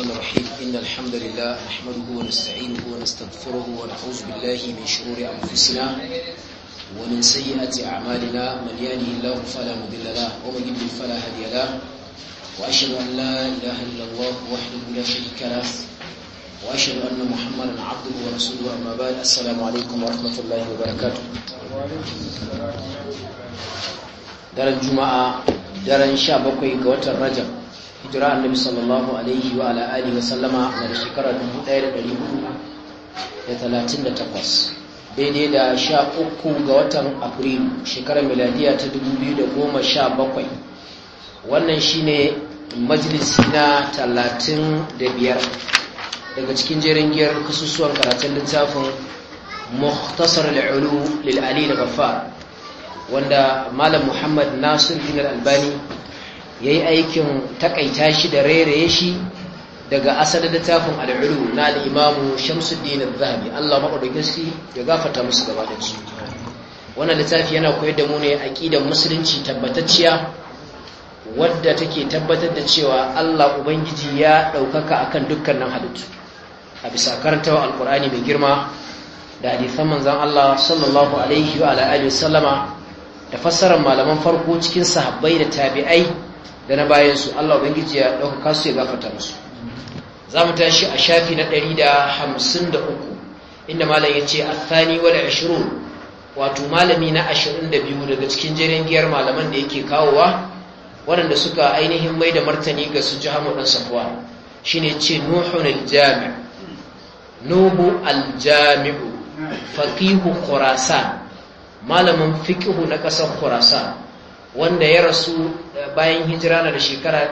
الرحمن الرحيم إن الحمد لله نحمده ونستعينه ونستغفره ونعوذ بالله من شرور أنفسنا ومن سيئات أعمالنا من يهده الله فلا مضل له ومن يضلل فلا هادي له وأشهد أن لا إله إلا الله وحده لا شريك له وأشهد أن محمدا عبده ورسوله أما بعد السلام عليكم ورحمة الله وبركاته. daren juma'a daren 17 ga watan rajab hijira annabi sallallahu alaihi wa ala alihi wa sallama na shekara 1438 daidai da 13 ga watan afrilu shekarar miladiya ta 2017. wannan shine majalisi na 35 daga cikin jerin giyar kasusuwan karatun littafin mukhtasar al-ulu lil ali al-ghaffar wanda malam Muhammad Nasir bin al-Albani yayi aikin takaita shi da rairaye shi daga asalin littafin al-Ulu na al-Imam Shamsuddin al-Zahabi Allah madaukakin shi ya gafarta musu gaba da su. Wannan littafi yana koyar da mu ne aqidar musulunci tabbatacciya wadda take tabbatar da cewa Allah ubangiji ya daukaka akan dukkanin halittu a bisa karantawa al-Qur'ani mai girma da hadisan manzon Allah sallallahu alaihi wa alihi wasallama da fassarar malaman farko cikin sahabbai da tabi'ai da na bayansu Allah ubangiji ya dauka su ya gafarta musu. Zamu tashi a shafi na 153 inda malam yace athani wal 20 wato malami na 22 daga cikin jerin giyar malaman da yake kawowa waɗanda suka ainihin mai da martani ga su Jahamu dan Safwa shine yace Nuhu al-Jami'u faqihu Khurasan malamin fiqhu na ƙasar Khurasan wanda ya rasu bayan hijira na da shekara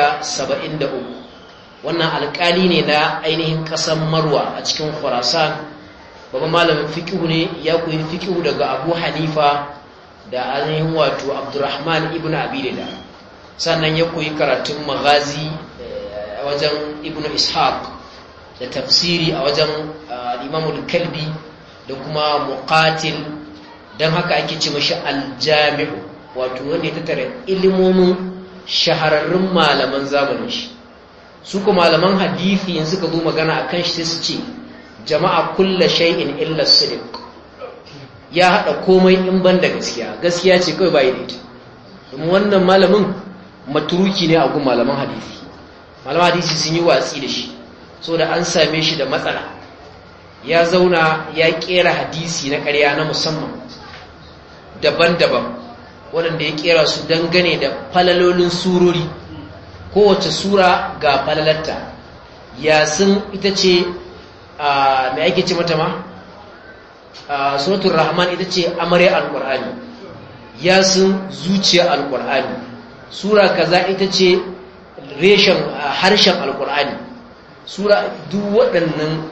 173 wannan alƙali ne na ainihin ƙasar Marwa a cikin Khurasan babban malamin fiqhu ne ya koyi fiqhu daga Abu Hanifa da ainihin wato Abdurrahman ibn Abi Layla sannan ya koyi karatun maghazi a wajen Ibn Ishaq da tafsiri a wajen Imam al-Kalbi da kuma Muqatil don haka ake ce mashi aljami'u wato wanda ya tattara ilimomin shahararrun malaman zamanin shi su kuma malaman hadisi yanzu ka zo magana akan shi sai su ce jama'a kulla shay'in illa sidq ya hada komai in ban da gaskiya ce kawai bai da ita domin wannan malamin maturuki ne a gun malaman hadisi sun yi watsi da shi saboda an same shi da matsala ya zauna ya kera hadisi na ƙarya na musamman daban-daban waɗanda ya kera su dangane da falalolin surori kowace sura ga falalarta yasin ita ce mai ake ce mata ma suratul rahman ita ce amarya alƙur'ani yasin zuciya alƙur'ani sura kaza ita ce reshen harshen alƙur'ani sura duk waɗannan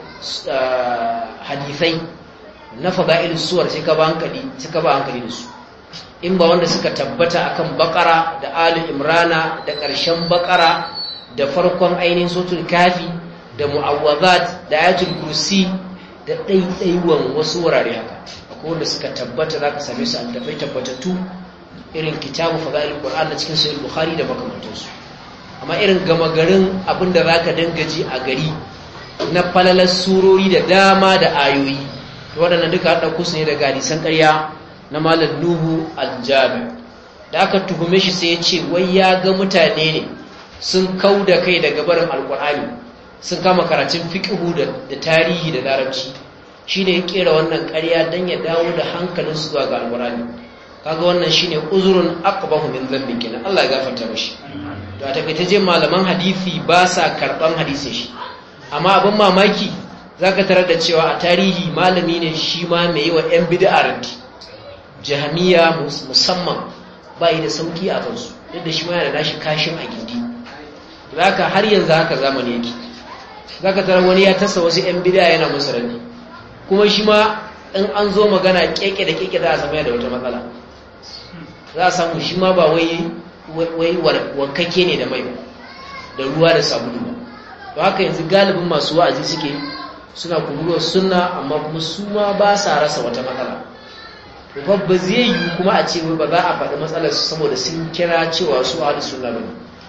hadisai na fada'il suwar sai ka ba hankali da su in ba wanda suka tabbata akan bakara da ali imrana da ƙarshen bakara da farkon ainihin suratul kafi da mu'awwazat da ayatul kursi da ɗaiɗaiwan wasu wurare haka akwai wanda suka tabbata zaka same su an tafai tabbatattu irin kitabu fada'il qur'an na cikin sahih bukhari da makamantansu amma irin gama garin abinda zaka dangaji a gari na falalar surori da dama da ayoyi waɗannan duka haɗa kusa ne daga hadisan ƙarya na malam Nuhu al-Jami da aka tuhume shi sai ya ce wai ya ga mutane ne sun kauda kai daga barin alƙur'ani sun kama karatun fiqhu da tarihi da larabci shine ya kera wannan ƙarya dan ya dawo da hankalin su zuwa ga alƙur'ani kaga wannan shine uzurun aqbahu min dhanbin kenan Allah ya gafarta mishi to a take je malaman hadisi ba sa karban hadisin shi amma abin mamaki zaka tarar da cewa a tarihi malami ne shi ma mai yi wa 'yan bid'a raddi jahmiya musamman bai da sauki a kansu duk da shi ma yana da nashi kashin a gindi zaka har yanzu haka zamani yake zaka tarar wani ya tasa wasu 'yan bid'a yana musu raddi kuma shi ma in an zo magana keke da keke za a samu da wata matsala za a samu shi ma ba wai wankake ne da mai ba da ruwa da sabulu ba to haka yanzu galibin masu wa'azi suke suna kururuwar sunna amma kuma su ma ba sa rasa wata matsala babba zai yi kuma a ce ba za a faɗi matsalar su saboda sun kira cewa su ahlus sunna bane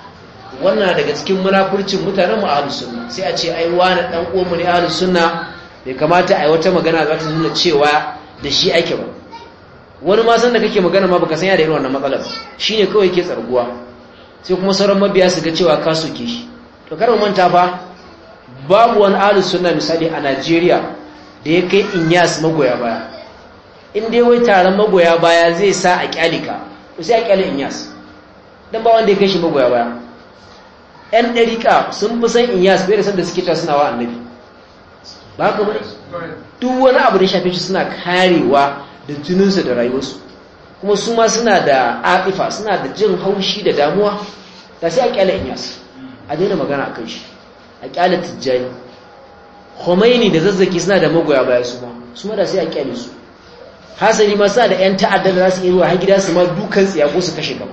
wannan daga cikin munafurcin mutanen mu ahlus sunna sai a ce ai wani dan uwan mu ne ahlus sunna bai kamata ai wata magana za ta nuna cewa da shi ake ba wani ma san da kake magana ma baka san ya da irin wannan matsalar shine kawai yake tsarguwa sai kuma sauran mabiya su ga cewa ka soke shi to kar mu manta fa babu wani ahlus sunna misali a Najeriya da ya kai Inyas magoya baya in dai wai taron magoya baya zai sa a kyalika to sai a kyale Inyas dan ba wanda ya kai shi magoya baya ɗan ɗariƙa sun fi san Inyas bai da san da suke ta suna wa annabi ba haka bane duk wani abu da shafe shi suna karewa da jininsu da rayuwarsu kuma su ma suna da aƙifa suna da jin haushi da damuwa da sai a kyale Inyas a daina magana a kan shi a kyale Tijjani Khomeini da Zazzaki suna da magoya baya su ma da sai a kyale su hasali ma suna da ƴan ta'adda da za su yi ruwa har gida su ma dukan tsiya ko su kashe gaba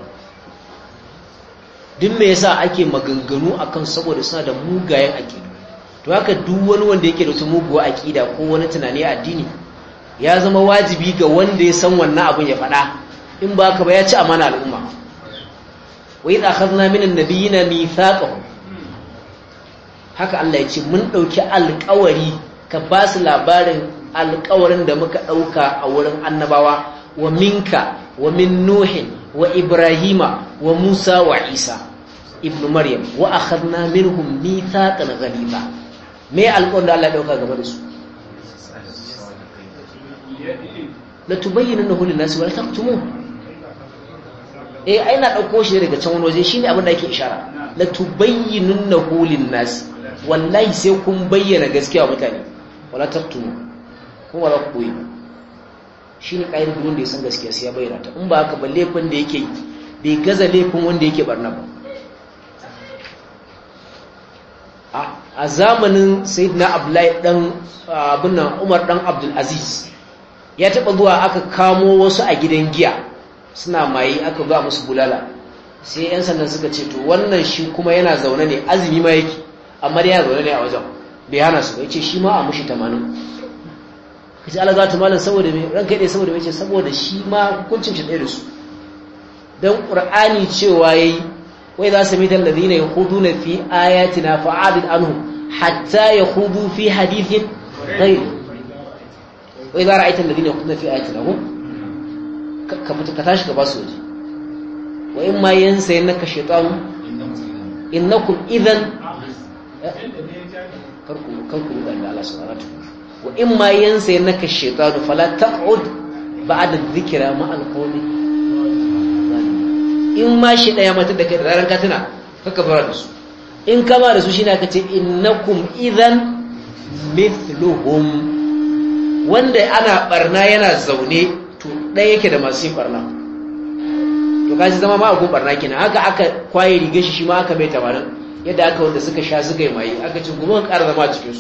duk me yasa ake maganganu akan saboda suna da mugayen aƙidu to haka duk wani wanda yake da wata muguwa aƙida ko wani tunani a addini ya zama wajibi ga wanda ya san wannan abin ya faɗa in ba haka ba ya ci amana al'umma wa idh akhadna minan nabiyina mithaqahum haka Allah ya ce mun dauki alƙawari ka ba su labarin alƙawarin da muka dauka a wurin annabawa wa minka wa min nuhin wa ibrahima wa musa wa isa ibn maryam wa akhadna minhum mithaqan ghaliza me alƙawarin da Allah ya dauka game da su la tubayyinunnahu lin-nasi wa la taqtumuhu ai na dauko shi daga can wani waje shine abin da yake ishara la tubayyinunnahu lin-nasi wallahi sai kun bayyana gaskiya wa mutane wala taqtumu kuma ba ku koyi shine kaidar duk wanda ya san gaskiya sai ya bayyana ta in ba haka ba laifin da yake yi bai gaza laifin wanda yake barna ba a zamanin sayyidina Abdullahi dan abunnan Umar dan Abdul Aziz ya taba zuwa aka kamo wasu a gidan giya suna maye aka ba musu bulala sai yan sandan suka ce to wannan shi kuma yana zaune ne azumi ma yake amma dai yana zaune ne a wajen bai hana su ba yace shi ma a mushi 80 kace Allah za ta malan saboda me ranka dai saboda me yace saboda shi ma hukuncin shi ɗaya da su dan Qur'ani cewa yayi wai za su mi dal ladina yakhuduna fi ayatina fa'adid anhum hatta yakhudu fi hadithin ghayr wai za ra'aita alladhina yakhuduna fi ayatina hum ka tashi ka ba su waje wa in ma yansayannaka shaytanu innakum idhan karku da Allah subhanahu wa ta'ala wa in ma yansayannaka shaytanu fala taq'ud ba'da dhikra ma al-qawmi in ma shi daya mata da kai da ran ka tuna kaka fara da su in ka ba da su shine aka ce innakum idhan mithluhum wanda ana barna yana zaune to ɗaya yake da masu yin barna to kaji zama ma agun barna kenan haka aka kwaye rigar shi ma aka mai tamarin yadda aka wanda suka sha suka yi maye aka ce kuma ƙara zama a cikinsu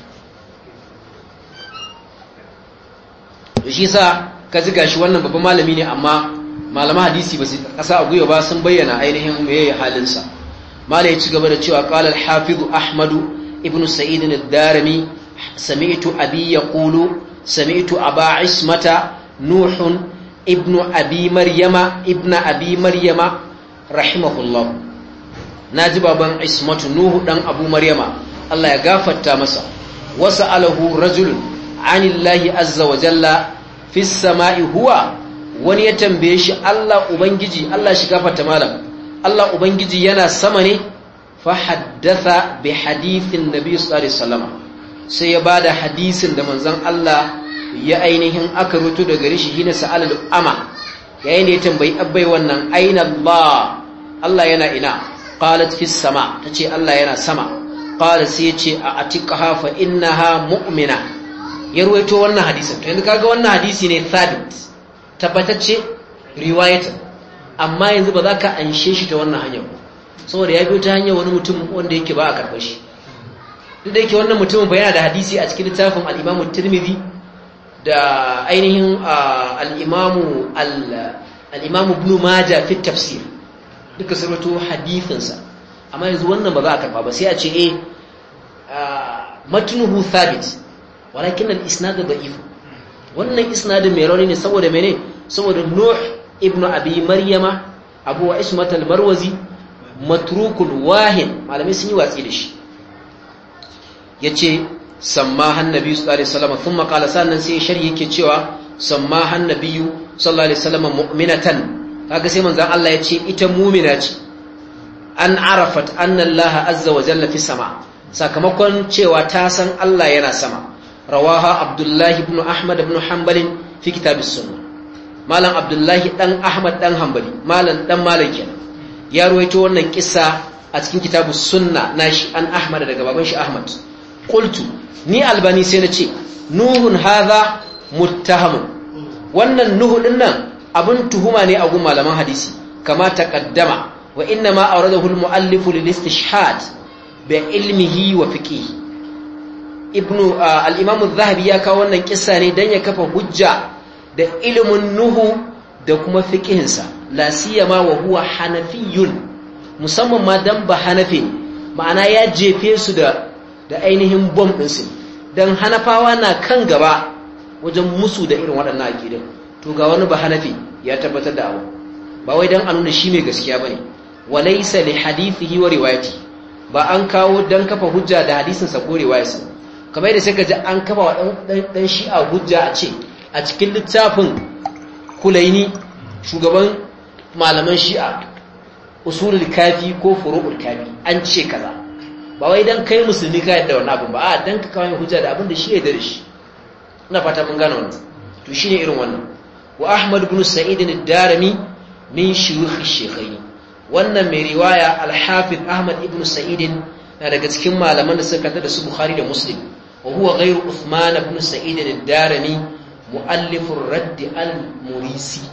da shi sa ka ji gashi wannan babban malami ne amma malaman hadisi ba su ƙasa a gwiwa ba sun bayyana ainihin meye halinsa mala ya ci gaba da cewa qala al-hafiz ahmadu ibnu sa'id ad-darimi sami'tu abi yaqulu sami'tu aba ismata nuh ibnu abi maryama rahimahullah naji baban ismatu nuhu dan abu maryama Allah ya gafarta masa wasa'alahu rajulun anillahi azza wa jalla fis sama'i huwa wani ya tambaye shi Allah ubangiji Allah shi gafarta malam Allah ubangiji yana sama ne fa haddatha bi hadithin nabi sallallahu alaihi wasallam sai ya bada hadisin da manzon Allah ya ainihin aka rutu daga rishi hina sa'alul ama yayin da ya tambayi abbai wannan aina Allah yana ina qalat fis sama tace Allah yana sama qala sai yace a atiqaha fa innaha mu'mina ya ruwaito wannan hadisin to yanzu kaga wannan hadisi ne thabit tabbatacce riwayatan amma yanzu ba za ka anshe shi ta wannan hanyar ba saboda ya biyo ta hanyar wani mutum wanda yake ba a karɓar shi duk da yake wannan mutumin ba yana da hadisi a cikin littafin al-Imam Tirmidhi da ainihin al-Imam Ibn Majah fi tafsir duka sarwato hadisinsa amma yanzu wannan ba za a karɓa ba sai a ce matnuhu thabit walakin al-isnad da'if wannan isnadin mai rauni ne saboda mene saboda Nuh ibn Abi Maryama Abu Ismat al-Marwazi matrukun wahin, malamai sun yi watsi da shi. yace sammaha annabi sallallahu alaihi wasallam thumma qala sannan sai sharhi yake cewa sammaha annabi sallallahu alaihi wasallam mu'minatan, kaga sai manzon Allah yace ita mu'mina ce, an arafat anna Allah azza wa jalla fi sama, sakamakon cewa ta san Allah yana sama. rawaha abdullahi ibn ahmad ibn hanbal fi kitab as-sunnah, malam abdullahi dan ahmad dan hanbali, malam dan malik kenan, ya ruwaito wannan kissa a cikin kitabus sunna nashi an ahmad daga baban shi ahmad. qultu ni albani sai nace nuhun hadha muttahamun, wannan nuhu dinnan abun tuhuma ne a gun malaman hadisi, kama taqaddama wa inna ma awradahu al-muallif lil istishhad bi ilmihi wa fiqhihi. ibnu al-imam az-zahabi ya kawo wannan kissa ne dan ya kafa hujja da ilimin nuhu da kuma fiqhinsa, la siyama wa huwa hanafiyun, musamman ma dan ba hanafi, ma'ana ya jefe su da ainihin bom din su, dan hanafawa na kan gaba wajen musu da irin waɗannan aqidin. To ga wani ba hanafi ya tabbatar da abu, ba wai dan a nuna shi mai gaskiya bane, walaysa li hadithihi wa riwayati, ba an kawo dan kafa hujja da hadisin sa ko riwayarsa. Kamar yadda sai ka ji an kafa wa dan shi'a hujja a ce a cikin littafin Kulaini, shugaban malaman shi'a, usulul kafi ko furu'ul kafi, an ce kaza, ba wai dan kai musulmi ka yadda wannan abin ba, a dan ka kawo hujja da abin da shi ya da shi. Ina fata mun gane wannan. To shine irin wannan. Wa Ahmad ibn Sa'id ad-Darimi min shuyukh ash-shaykhayn, wannan mai riwaya al-Hafiz Ahmad ibn Sa'id na daga cikin malaman da suka tada su Bukhari da Muslim. wa huwa ghayru Uthman ibn Sa'id ad-Darimi muallif ar-Radd al-Murisi,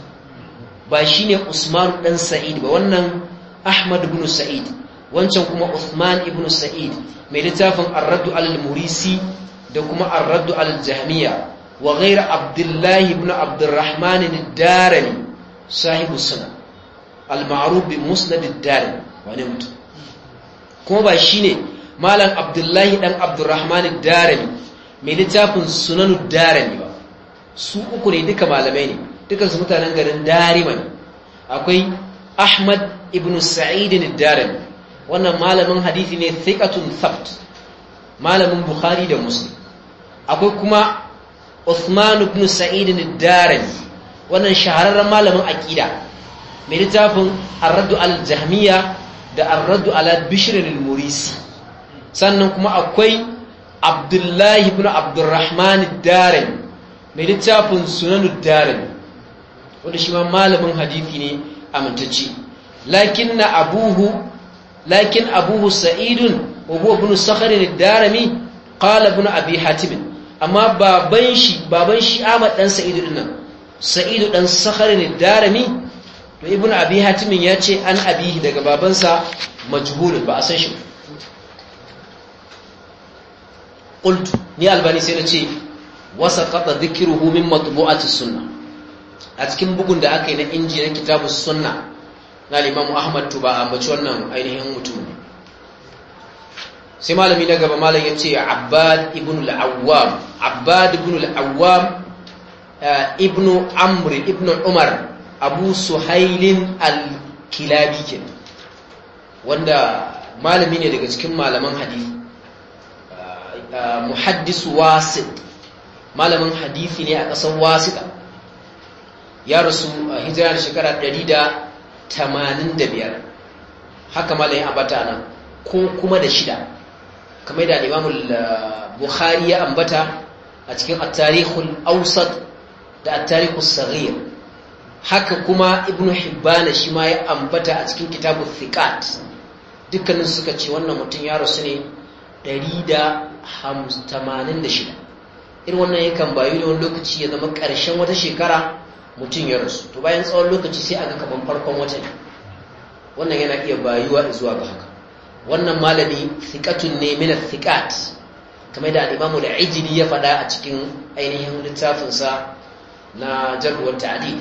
ba shine Usman dan Sa'id ba, wannan Ahmad ibn Sa'id, wancan kuma Uthman ibn Sa'id mai littafin ar-Radd al-Murisi da kuma ar-Radd al-Jahmiyya, wa ghayru Abdullah ibn Abdurrahman ad-Darimi sahibu sunan al-ma'ruf bi Musnad ad-Darimi, wani mutum kuma ba shine malam Abdullahi dan Abdurrahman ad-Darimi mai littafin Sunan ad-Darimi ba. Su uku ne duka malamai ne, dukansu mutanen garin Darima ne. Akwai Ahmad ibn Sa'id ad-Darimi, wannan malamin hadisi ne thiqatun thabt, malamin Bukhari da Muslim. Akwai kuma Uthman ibn Sa'id ad-Darimi, wannan shahararren malamin aqida mai littafin ar-Radd al-Jahmiyya da ar-Radd ala Bishr al-Murisi. Sannan kuma akwai Abdullahi ibn Abdurrahman ad-Darimi mai littafin Sunan ad-Darimi, wanda shi ma malamin hadisi ne amintacce. Lakin abuhu Sa'id wa huwa ibn Sakhr ad-Darimi qala ibn Abi Hatim, amma baban shi Ahmad dan Sa'id dinnan, Sa'id dan Sakhr ad-Darimi, to ibn Abi Hatim ya ce an abihi daga babansa majhul, ba a san shi. qultu ni albani sai nace wasaqata dhikruhu min matbu'ati sunnah, a cikin bugun da aka yi na inji na kitabus sunnah na Imam Ahmad, to ba ambaci wannan ainihin mutum. sai malami na gaba malam yace Abbad ibn al-Awwam ibn Amr ibn Umar Abu Suhailin al-Kilabi, wanda malami ne daga cikin malaman hadisi, muhaddis wasit, malamin hadisi ne a ƙasar wasita. Ya rasu a hijira da shekara 185, haka malamin ambata nan, ko kuma da shida, kamar da Imam Bukhari ya ambata a cikin at-Tarikhul Awsat da at-Tarikhus Saghir, haka kuma Ibn Hibban shi ma ya ambata a cikin Kitabut Thiqat. Dukkanin suka ce wannan mutum ya rasu ne 186. irin wannan yakan bayu ne wani lokaci ya zama ƙarshen wata shekara mutum ya rasu, to bayan tsawon lokaci sai aga kaman farkon watan. Wannan yana iya bayuwa zuwa ga haka. Wannan malami thiqatun ne min thiqat, kamar da al-Imam al-Ijli ya faɗa a cikin ainihin littafin sa na Jarh wa Ta'dil.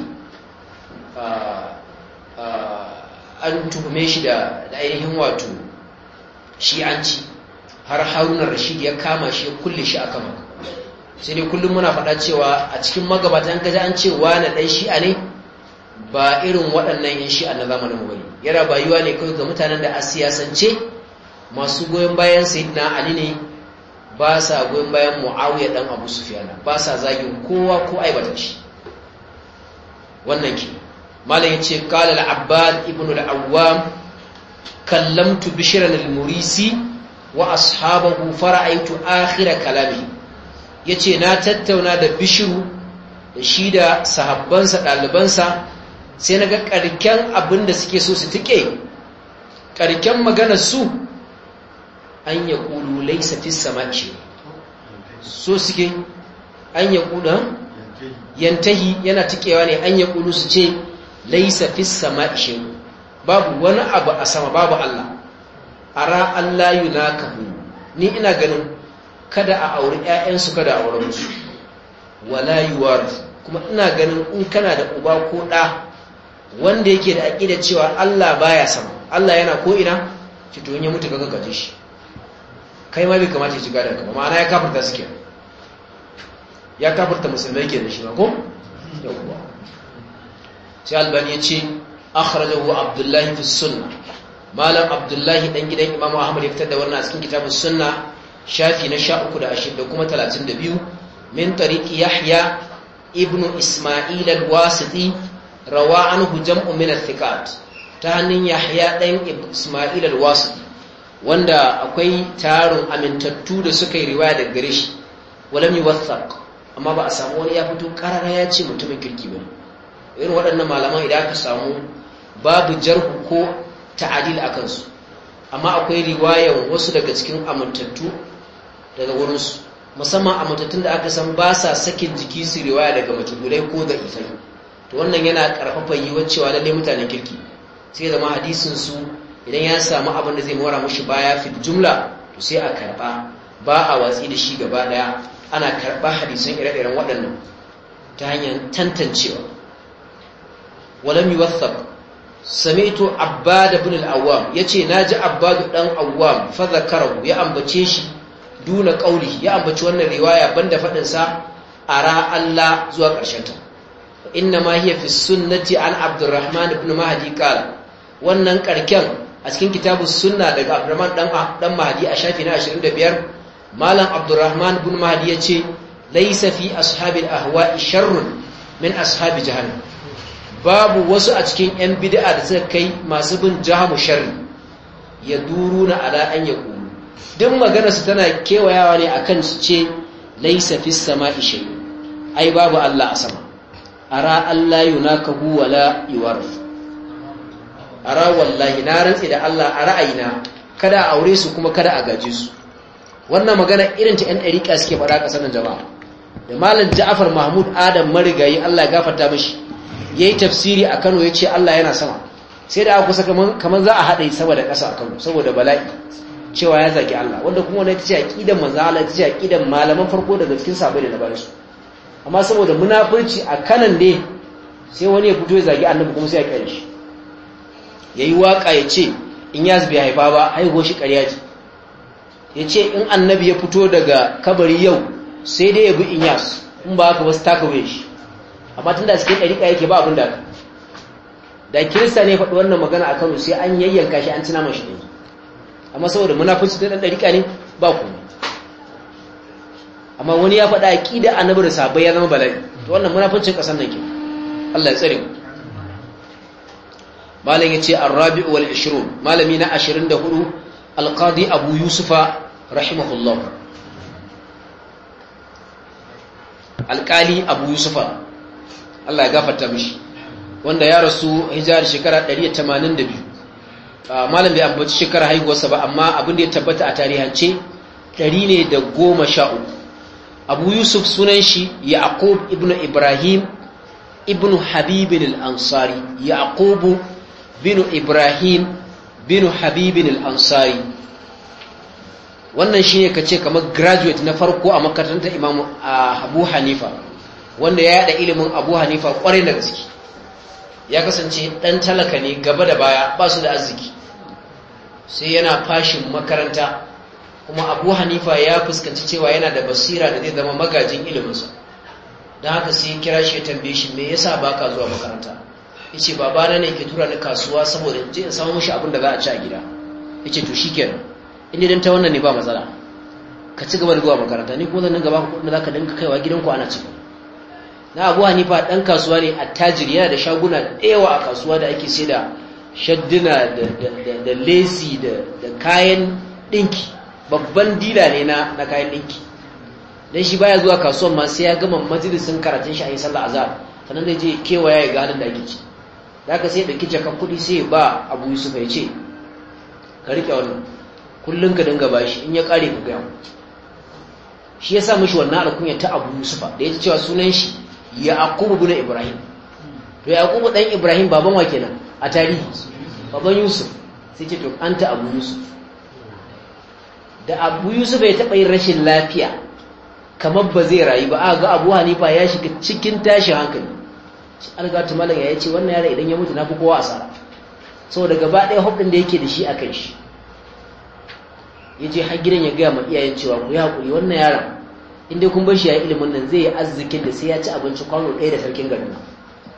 An tuhume shi da ainihin wato shi'anci, har Harun ar-Rashid ya kama shi ya kulle shi aka maka. Sai dai kullum muna faɗa cewa a cikin magabata an kaji an ce wani ɗan shi'a ne, ba irin waɗannan yan shi'a na zamanin bane. yana bayuwa ne kawai ga mutanen da a siyasance masu goyon bayan sayyidina ali ne ba sa goyon bayan muawiya dan abu sufyan ba sa zagin kowa ko aibata shi wannan ke malam yace qala al-abbad ibn al-awwam kallamtu bishran al-murisi wa ashabahu fara'aytu akhir kalami yace na tattauna da bishiru da shi da sahabbansa dalibansa sai naga karken abinda suke so su tike karken maganar su an yaqulu laysa fis sama'i so suke an yaqulu yantahi yana tikewa ne an yaqulu su ce laysa fis sama'i babu wani abu a sama babu Allah ara Allah yunakahu ni ina ganin kada a auri ƴaƴansu kada a aure musu wala yuwarith kuma ina ganin in kana da uba ko ɗa wanda yake da aqida cewa Allah baya sama Allah yana ko ina ci to ya mutu kaga gaje shi kai ma bai kamata ya ci gadan ka ma'ana ya kafirta suke ya kafirta musulmai kenan shi ba ko yawwa sai Albani ya ce akhrajahu Abdullah fi sunnah malam Abdullah dan gidan Imam Ahmad ya fitar da wannan a cikin kitabus sunnah shafi na 13 da 20 da kuma 32 min tariqi Yahya ibn Isma'il al-Wasiti rawa anhu jam'un min al-thiqat ta hannun Yahya dan Isma'il al-Wasiti wanda akwai tarin amintattu da suka yi riwaya daga gare shi walam yuwaththaq amma ba a samu wani ya fito karara ya ce mutumin kirki ba irin waɗannan malaman idan aka samu babu jarhu ko ta'adil akan su amma akwai riwayar wasu daga cikin amintattu daga wurinsu musamman amintattun da aka san ba sa sakin jiki su riwaya daga matubulai ko da ifai to wannan yana karfafa yiwuwar cewa lalle mutanen kirki sai zama hadisin su idan ya samu abin da zai mora mushi baya fi jumla to sai a karba ba a watsi da shi gaba daya ana karba hadisan ire-iren waɗannan ta hanyar tantancewa walam yuwaththaq sami'tu abbad ibn al-awwam yace naji abbad dan awwam fa zakarahu ya ambace shi duna qauli ya ambaci wannan riwaya banda fadin sa ara Allah zuwa karshen ta inna ma hiya fi sunnati an abdurrahman ibn mahdi qala wannan karken a cikin kitabus sunna daga abdurrahman dan mahdi a shafi na 25 malam abdurrahman ibn mahdi yace laysa fi ashabil ahwa'i sharrun min ashabi jahannam babu wasu a cikin yan bid'a da suka kai masu bin jahamu sharri yaduruna ala an yaqulu duk magana su tana kewayawa ne akan su ce laysa fis sama'i shay ai babu Allah a sama ara Allah yunakahu wala yuwarith ara wallahi na rantsi da Allah a ra'ayina kada a aure su kuma kada a gaje su wannan magana irin ta ɗan ɗariƙa suke faɗa ƙasar nan jama'a da malam Ja'far Mahmud Adam marigayi Allah ya gafarta mishi yayi tafsiri a Kano yace Allah yana sama sai da aka kusa kaman za a haɗe sama da ƙasa a Kano saboda bala'i cewa ya zagi Allah wanda kuma wannan tace aqidan manzo Allah tace aqidan malaman farko daga cikin sahabbai da na bayan su amma saboda munafurci a kanan dai sai wani ya fito ya zagi Annabi kuma sai ya kare shi yayi waka yace in ya zubi haifa ba haihuwa shi ƙarya ce yace in Annabi ya fito daga kabari yau sai dai ya bi Inyas in ba haka ba su taka waye shi amma tunda cikin dariƙa yake ba abin da kirista ne faɗi wannan magana a Kano sai an yayyanka shi an tuna mashi ne amma saboda munafurci da dan dariƙa ne ba ku amma wani ya faɗa aqida Annabi da sahabbai ya zama bala'i to wannan munafurcin kasan nan ke Allah ya tsare mu malam yace ar-rabi'u wal 20 malami na 24 al-qadi Abu Yusufa rahimahullah alƙali Abu Yusufa Allah ya gafarta mishi wanda ya rasu hijar shekara 182 malam bai ambaci shekara haihuwarsa ba amma abin da ya tabbata a tarihance 113 Abu Yusuf sunan shi Yaqub ibn Ibrahim ibn Habib al-Ansari Yaqub bin Ibrahim bin Habib al-Ansari wannan shine kace kamar graduate na farko a makarantar Imam Abu Hanifa wanda ya yada ilimin Abu Hanifa kwarai da gaske ya kasance dan talaka ne gaba da baya ba su da arziki sai yana fashin makaranta kuma Abu Hanifa ya fuskanci cewa yana da basira da zai zama magajin iliminsa don haka sai kira shi ya tambaye shi me yasa baka zuwa makaranta yace babana ne ke tura ni kasuwa saboda je in samu mishi abin da za a ci a gida. Yace to shikenan in dan ta wannan ne ba matsala ka ci gaba da zuwa makaranta ni kuma zan dinga baka kuɗin da zaka dinga kaiwa gidanku ana ci. Na Abu Hanifa dan kasuwa ne attajiri, yana da shaguna da yawa a kasuwa da ake sai da shadduna da lesi da kayan dinki, babban dila ne na kayan dinki. Dan shi baya zuwa kasuwan ma sai ya gama majalisin karatun shi a yi sallah azhar sannan zai je kewaya ya ga halin da ake ci. Da haka sai ya dauki jakan kuɗi sai ya ba Abu Yusuf ya ce ka rike wannan kullun ka dinga bashi in ya kare ka ga shi ya sa mishi wannan alkunya ta Abu Yusuf da ya cewa sunan shi Yaqub ibn Ibrahim. To Yaqub dan Ibrahim baban wa kenan a tarihi? Baban Yusuf. Sai ce to anta Abu Yusuf. Da Abu Yusuf ya taba yin rashin lafiya kamar ba zai rayu ba, aka ga Abu Hanifa ya shiga cikin tashin hankali. Shi algatu malam ya ce wannan yaro idan ya mutu na fi kowa asara. Saboda gaba ɗaya hubdin da yake da shi akan shi. Yaje har gidan ya ga ma iyayen cewa ku yi hakuri wannan yaron inda kun bar shi ya ilimin nan zai yi arzikin da sai ya ci abinci kwano ɗaya da sarkin garin nan.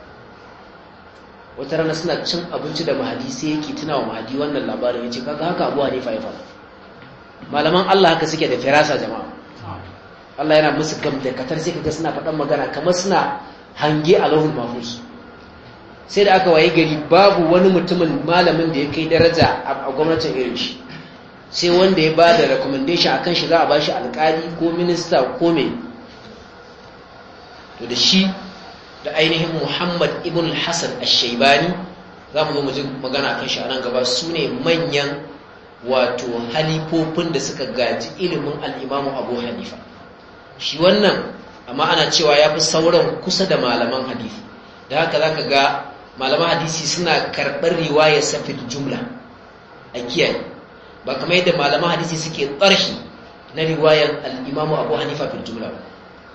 Wata rana suna cin abinci da Mahadi sai yake tuna wa Mahadi wannan labarin, yace kaga haka Abu Hanifa ya fara. Malaman Allah haka suke da firasa jama'a. Allah yana musu gamdakatar sai kaga suna faɗan magana kamar suna hange a lahul mahfuz. Sai da aka waye gari babu wani mutumin malamin da ya kai daraja a gwamnatin irin shi. Sai wanda ya ba da recommendation akan shi za a bashi alƙali ko minista ko me. To da shi da ainihin Muhammad ibn Hassan al-Shaybani za mu zo mu ji magana akan shi a nan gaba, su ne manyan wato halifofin da suka gaji ilimin al-Imam Abu Hanifa. Shi wannan amma ana cewa ya fi sauran kusa da malaman hadisi, da haka za ka ga malaman hadisi suna karɓar riwayar safil jumla a kiyaye, ba kamar yadda malaman hadisi suke tsarhi na riwayar al-Imam Abu Hanifa fil jumla ba.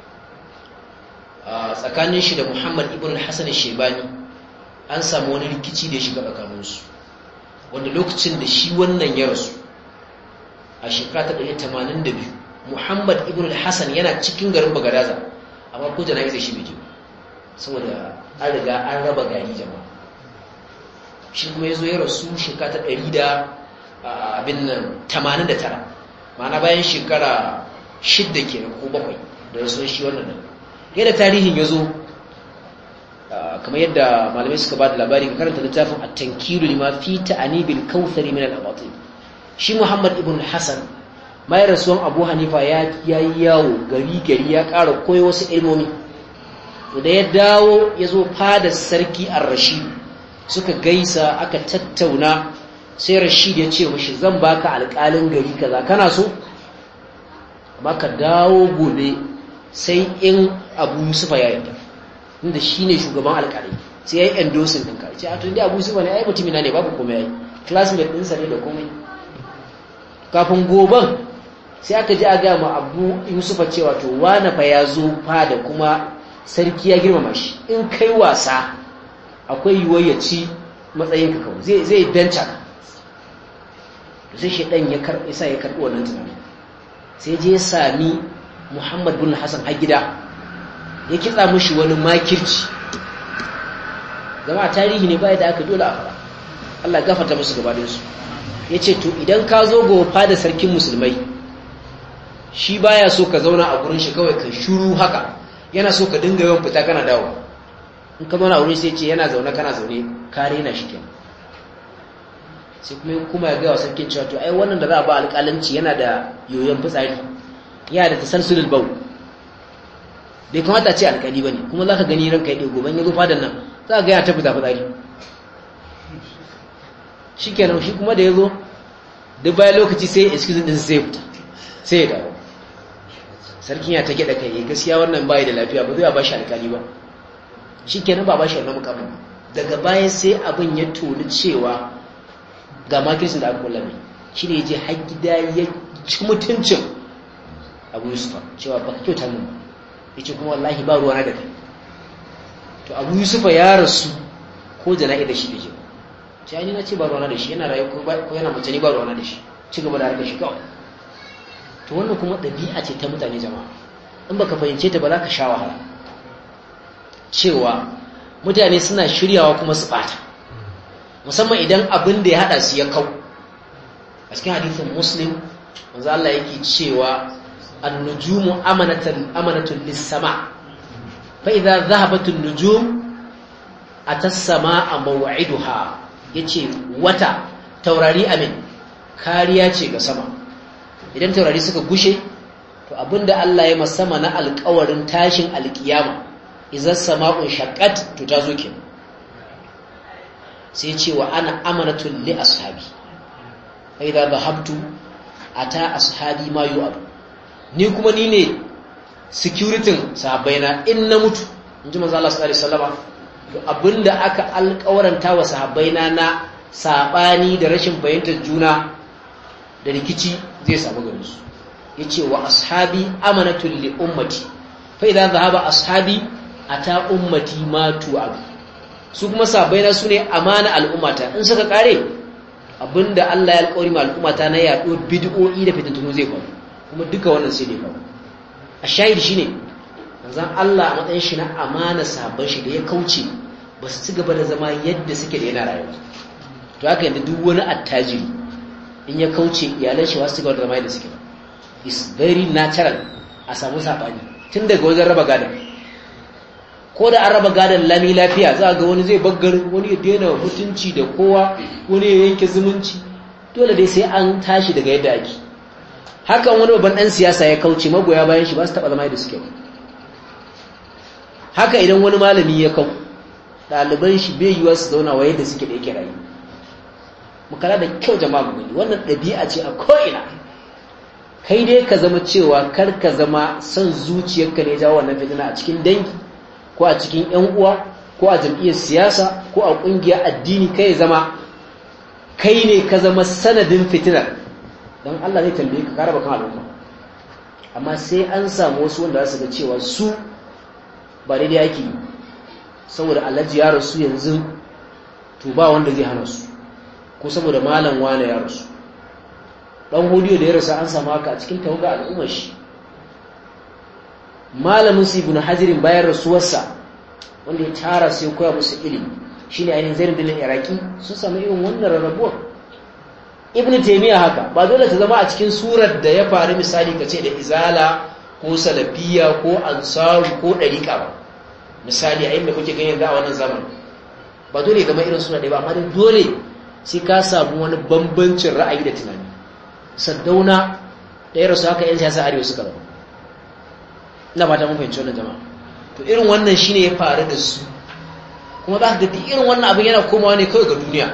Tsakanin shi da Muhammad ibn Hassan al-Shaybani an samu wani rikici da ya shiga tsakaninsu, wanda lokacin da shi wannan ya rasu a shekara ta 182, Muhammad ibn Hassan yana cikin garin Bagadaza amma ko jana'izar shi bai je saboda an riga an raba gari jama'a. Shi kuma yazo ya rasu shekara ta 189, ma'ana bayan shekara 6 kenan ko 7 da rasuwar shi wannan nan. Yadda tarihin ya zo kamar yadda malamai suka ba da labari ka karanta littafin at-tankiru lima fi ta'anibil kautsari min al-abatil. Shi Muhammad ibn Hassan mai rasuwan Abu Hanifa ya yi yawo gari ya ƙara koyo wasu ilmomi. To da ya dawo ya zo fada sarki ar-Rashid suka gaisa aka tattauna, sai Rashid ya ce mishi zan baka alƙalin gari kaza kana so amma ka dawo gobe sai in Abu Yusufa ya yarda, inda shine shugaban alƙalai sai yayi endorsing ɗinka. Ce a to inda Abu Yusufa ne ai mutumina ne babu komai yayi classmate ɗinsa ne da komai. Kafin goban sai aka ji a ga ma Abu Yusufa cewa to wani fa ya zo fada kuma sarki ya girmama shi, in kai wasa akwai yiwuwar ya ci matsayinka kawai zai danta ka. Sai shedan ya karɓi wannan tunani, sai je ya sami Muhammad bin Hassan a gida ya kitsa mishi wani makirci. Zama tarihi ne bai da aka dole a fara. Allah gafarta musu gabaɗin su. Yace to idan ka zo ga fada sarkin musulmai, shi baya so ka zauna a gurin shi kawai ka shiru haka, yana so ka dinga yawan fita kana dawo. In ka zauna a wurin sai ce yana zaune kana zaune ka rena shi kenan. Sai kuma ya ga wa sarkin cewa to ai wannan da za a ba alƙalanci yana da yoyon fitsari, yana da tasalsulul bawl, bai kamata a ce alƙali bane, kuma zaka gani ranka ya gobe ya zo fadan nan za ga yana ta fita fitsari. Shikenan shi kuma da yazo duk bayan lokaci sai excuse din sai fita sai ya dawo. Sarkin ya ta gida kai gaskiya wannan bai da lafiya ba zai ba shi alƙali ba. Shikenan ba ba shi wannan mukamin. Daga baya sai abin ya toni cewa ga makirsin da aka kula mai, shi ne ya je har gida ya ci mutuncin Abu Yusufa cewa baka kyauta mun, yace kuma wallahi ba ruwana da kai. To Abu Yusufa ya rasu ko jana'i da shi dake. Sai ni na ce ba ruwana da shi, yana rayu ko yana mace ni ba ruwana da shi. Ci gaba da harkar shi kawai. To wannan kuma dabi'a ce ta mutane jama'a. In baka fahimce ta ba za ka sha wahala. Cewa mutane suna shiryawa kuma su bata musamman idan abin da ya hada su ya kau. A cikin hadisin Muslim manzo Allah yake cewa an-nujumu amanatun lis-sama fa idza dhahabat an-nujum atas-samaa maw'iduha, yace wata taurari amin kariya ce ga sama. Idan taurari suka gushe to abinda Allah ya masama na alƙawarin tashin alƙiyama idan sama'un shaqqat to ta zo kenan. Sai ce wa ana amanatul li ashabi fa idza dhahabtu ata ashabi ma yu'adu, ni kuma ni ne security sahabbaina in na mutu, inji manzo Allah sallallahu alaihi wasallam. To abinda aka alƙawaranta wa sahabbaina na sabani da rashin fahimtar juna da rikici zai samu gare su. Yace wa ashabi amanatul li ummati fa idza dhahaba ashabi ata ummati ma tu'adu, su kuma sahabbaina sune amana al'ummata, in suka kare abinda Allah ya alƙawari ma al'ummata na yaɗo bid'o'i da fitintunu zai faru, kuma duka wannan sai dai faru. A shahidi shine manzon Allah a matsayin shi na amana sahabban shi da ya kauce ba su ci gaba da zama yadda suke da yana rayuwa. To haka yanda duk wani attajiri in ya kauce iyalan shi ba su ci gaba da zama yadda suke ba. It's very natural a samu sabani tun daga wajen raba gadon. Ko da an raba gadon lami lafiya za ga wani zai baggar, wani ya daina mutunci da kowa, wani ya yanke zumunci, dole dai sai an tashi daga yadda ake. Hakan wani babban ɗan siyasa ya kauce, magoya bayan shi ba su taɓa zama yadda suke ba. Haka idan wani malami ya kau, ɗaliban shi bai yiwa su zauna wa yadda suke da yake rayu. Mu kala da kyau jama'a mu gani, wannan ɗabi'a ce a ko'ina. Kai dai ka zama cewa kar ka zama son zuciyarka ne jawo wannan fitina a cikin dangi, ko a cikin ƴan uwa, ko a jam'iyyar siyasa, ko a ƙungiyar addini. Kai zama kai ne ka zama sanadin fitinar, don Allah zai tambaye ka raba kan al'umma. Amma sai an samu wasu wanda za su ga cewa su ba daidai yake yi, saboda Alhaji ya rasu yanzu to ba wanda zai hana su, ko saboda malam wane ya rasu. Dan Hodiyo da ya rasu an samu haka a cikin tawaga al'ummar shi. Malamin su Ibn Hajarin bayan rasuwarsa wanda ya tara sai koya musu ilimi shine ainihin Zainuddin al-Iraqi, sun samu irin wannan rarrabuwa. Ibn Taymiyyah haka, ba dole ta zama a cikin surar da ya faru misali kace da izala ko salafiyya ko ansaru ko dariqa ba. Misali a inda kuke ganin da a wannan zaman ba dole ga mai irin suna da ba, amma dai dole sai ka samu wani bambancin ra'ayi da tunani. Saddauna da ya rasu haka yan siyasa arewa suka zama. Ina fata mun fahimci wannan jama'a. To irin wannan shine ya faru da su, kuma za ka ga irin wannan abin yana komawa ne kawai ga duniya,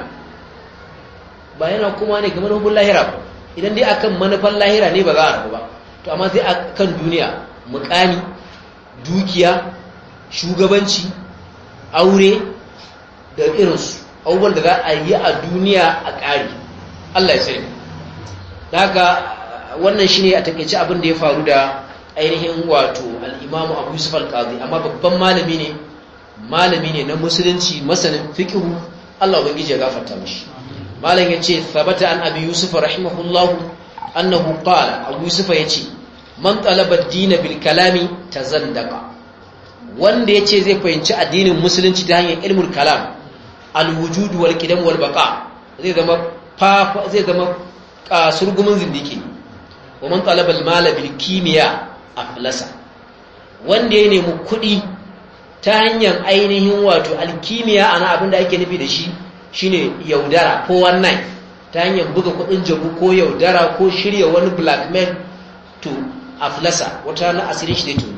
ba yana komawa ne ga manufan lahira ba. Idan dai akan manufan lahira ne ba za a rabu ba, to amma sai akan duniya, muƙami, dukiya, shugabanci, aure da irinsu abubuwan da za a yi a duniya a ƙari. Allah ya sani. Daga wannan shine a takeice abin da ya faru da ainihin wato al-Imam Abu Yusuf al-Qadi, amma babban malami ne na musulunci, masanin fiqh. Allah ubangiji ya gafarta mishi. Malam yace thabata an Abi Yusuf rahimahullahu annahu qala, Abu Yusuf yace man talaba ad-din bil kalami tazandaqa, wanda yace zai fahimci addinin musulunci ta hanyar ilmul kalam, al-wujud wal qidam wal baqa, zai zama kasurgumin zindiki. Wa man talaba al-mala bil kimiya aflasa, wanda ya nemi kuɗi ta hanyar ainihin wato al-kimiya, ana abinda ake nufi da shi shine yaudara ko wannan ta hanyar buga kuɗin jabu ko yaudara ko shirya wani blackmail, to aflasa, wata na asirin shi da to.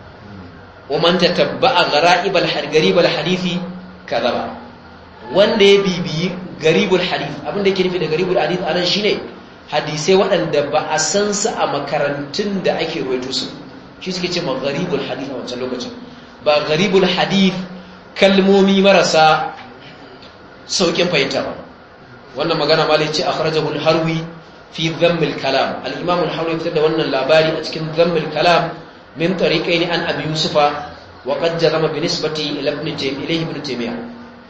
Wa man tatabba'a garibal hadithi kadhaba, wanda ya bibiyi garibul hadith, abinda yake nufi da garibul hadith anan shine hadisai waɗanda ba a san su a makarantun da ake ruwaito su, shi suke ce ma garibul hadith a wancan lokacin. Ba garibul hadith kalmomi marasa saukin fahimta ba. Wannan magana malai ce akhrajahu al-Harwi fi dhamm al-kalam, al-Imam al-Harwi fitar da wannan labari a cikin dhamm al-kalam min tariqaini an Abi Yusufa wa qad jarama bi nisbati ila ibn Taymiyyah.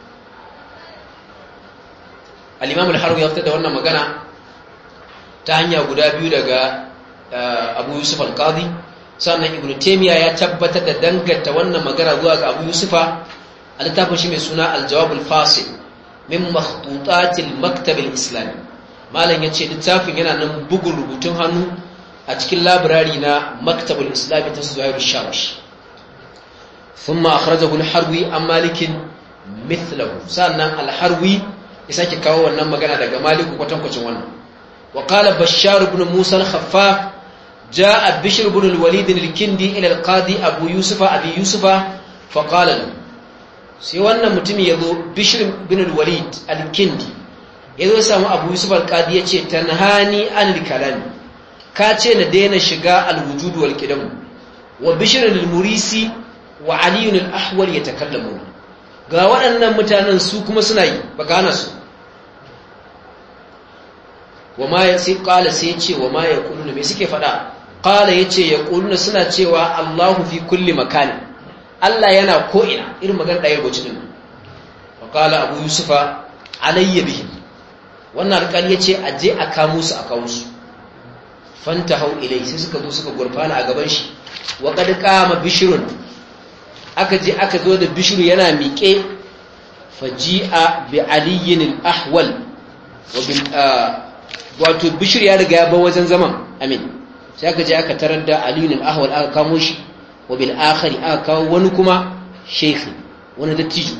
Al-Imam al-Harwi ya fitar da wannan magana ta hanya guda biyu daga Abu Yusuf al-Qadi, sannan Ibn Taymiyyah ya tabbatar da danganta wannan magana zuwa ga Abu Yusufa a littafin shi mai suna al-jawab al-fasil min makhtutat al-maktab al-islami malam yace littafin yana nan bugun rubutun hannu a cikin library na maktab al-islami ta Zuhair al-Shawash thumma akhrajahu al-Harwi an Malik mithlahu sannan al-Harwi ya sake kawo wannan magana daga Malik kwatankwacin wannan wa qala Bashar ibn Musa al-Khaffaf jaa Bishr ibn al-Walid al-Kindi ila al-Qadi Abu Yusuf Abi Yusuf fa qala lahu sai wannan mutum yazo Bishr ibn al-Walid al-Kindi yazo ya samu Abu Yusuf al-Qadi yace tanhani anil kalami ka ce na daina shiga al-wujud wal qidam wa Bishr al-Murisi wa Ali al-Ahwal yatakallamu ga waɗannan mutanen su kuma suna yi baka hana su wama ya sai qala sai yace wama yaquluna me suke fada qala yace yaquluna suna cewa Allahu fi kulli makani Allah yana ko ina irin magana da yarbaci din wa qala Abu Yusufa alayya bihi wannan alƙali yace aje a kamo su a kawo su fantahau ilai sai suka zo suka gurfana a gaban shi wa qad qama bishrun aka je aka zo da bishru yana miƙe faji'a bi aliyin al-ahwal wa bil wato bishru ya riga ya bar wajen zaman amin sai aka je aka tarar da aliyin al-ahwal aka kamo shi wa bil akhari aka kawo wani kuma sheikhi wani dattijo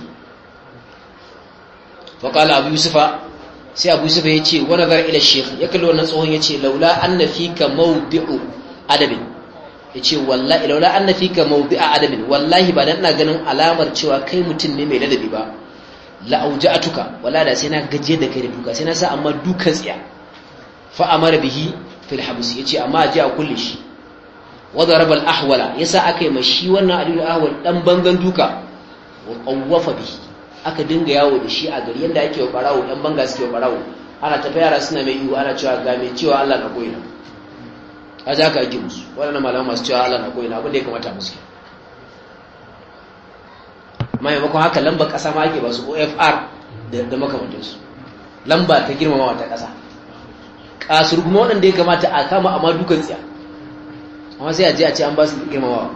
fa qala abu yusufa sai abu yusufa yace wa nazar ila sheikh ya kalli wannan tsohon yace laula anna fika mawdi'u adabin yace wallahi laula anna fika mawdi'a adabin wallahi ba dan ina ganin alamar cewa kai mutum ne mai ladabi ba la auja'atuka wala da sai na gaje da kai da duka sai na sa amma dukan tsiya fa amara bihi fil habs yace amma ji a kulle shi wa daraba al ahwala yasa akai mashi wannan alil ahwal dan bangan duka wa qawwafa bihi aka dinga yawo da shi a gari yanda yake wa barawo dan banga suke wa barawo ana tafi yara suna mai yiwu ana cewa ga mai cewa Allah na koyi aja ka ake musu waɗannan malaman masu cewa Allah na koyi abin da ya kamata musu amma maimakon haka lamba ƙasa ma ake ba su OFR da makamantansu lamba ta girmamawa ta ƙasa ƙasur kuma waɗanda ya kamata a kama amma dukan tsiya amma sai a je a ce an ba su girmamawa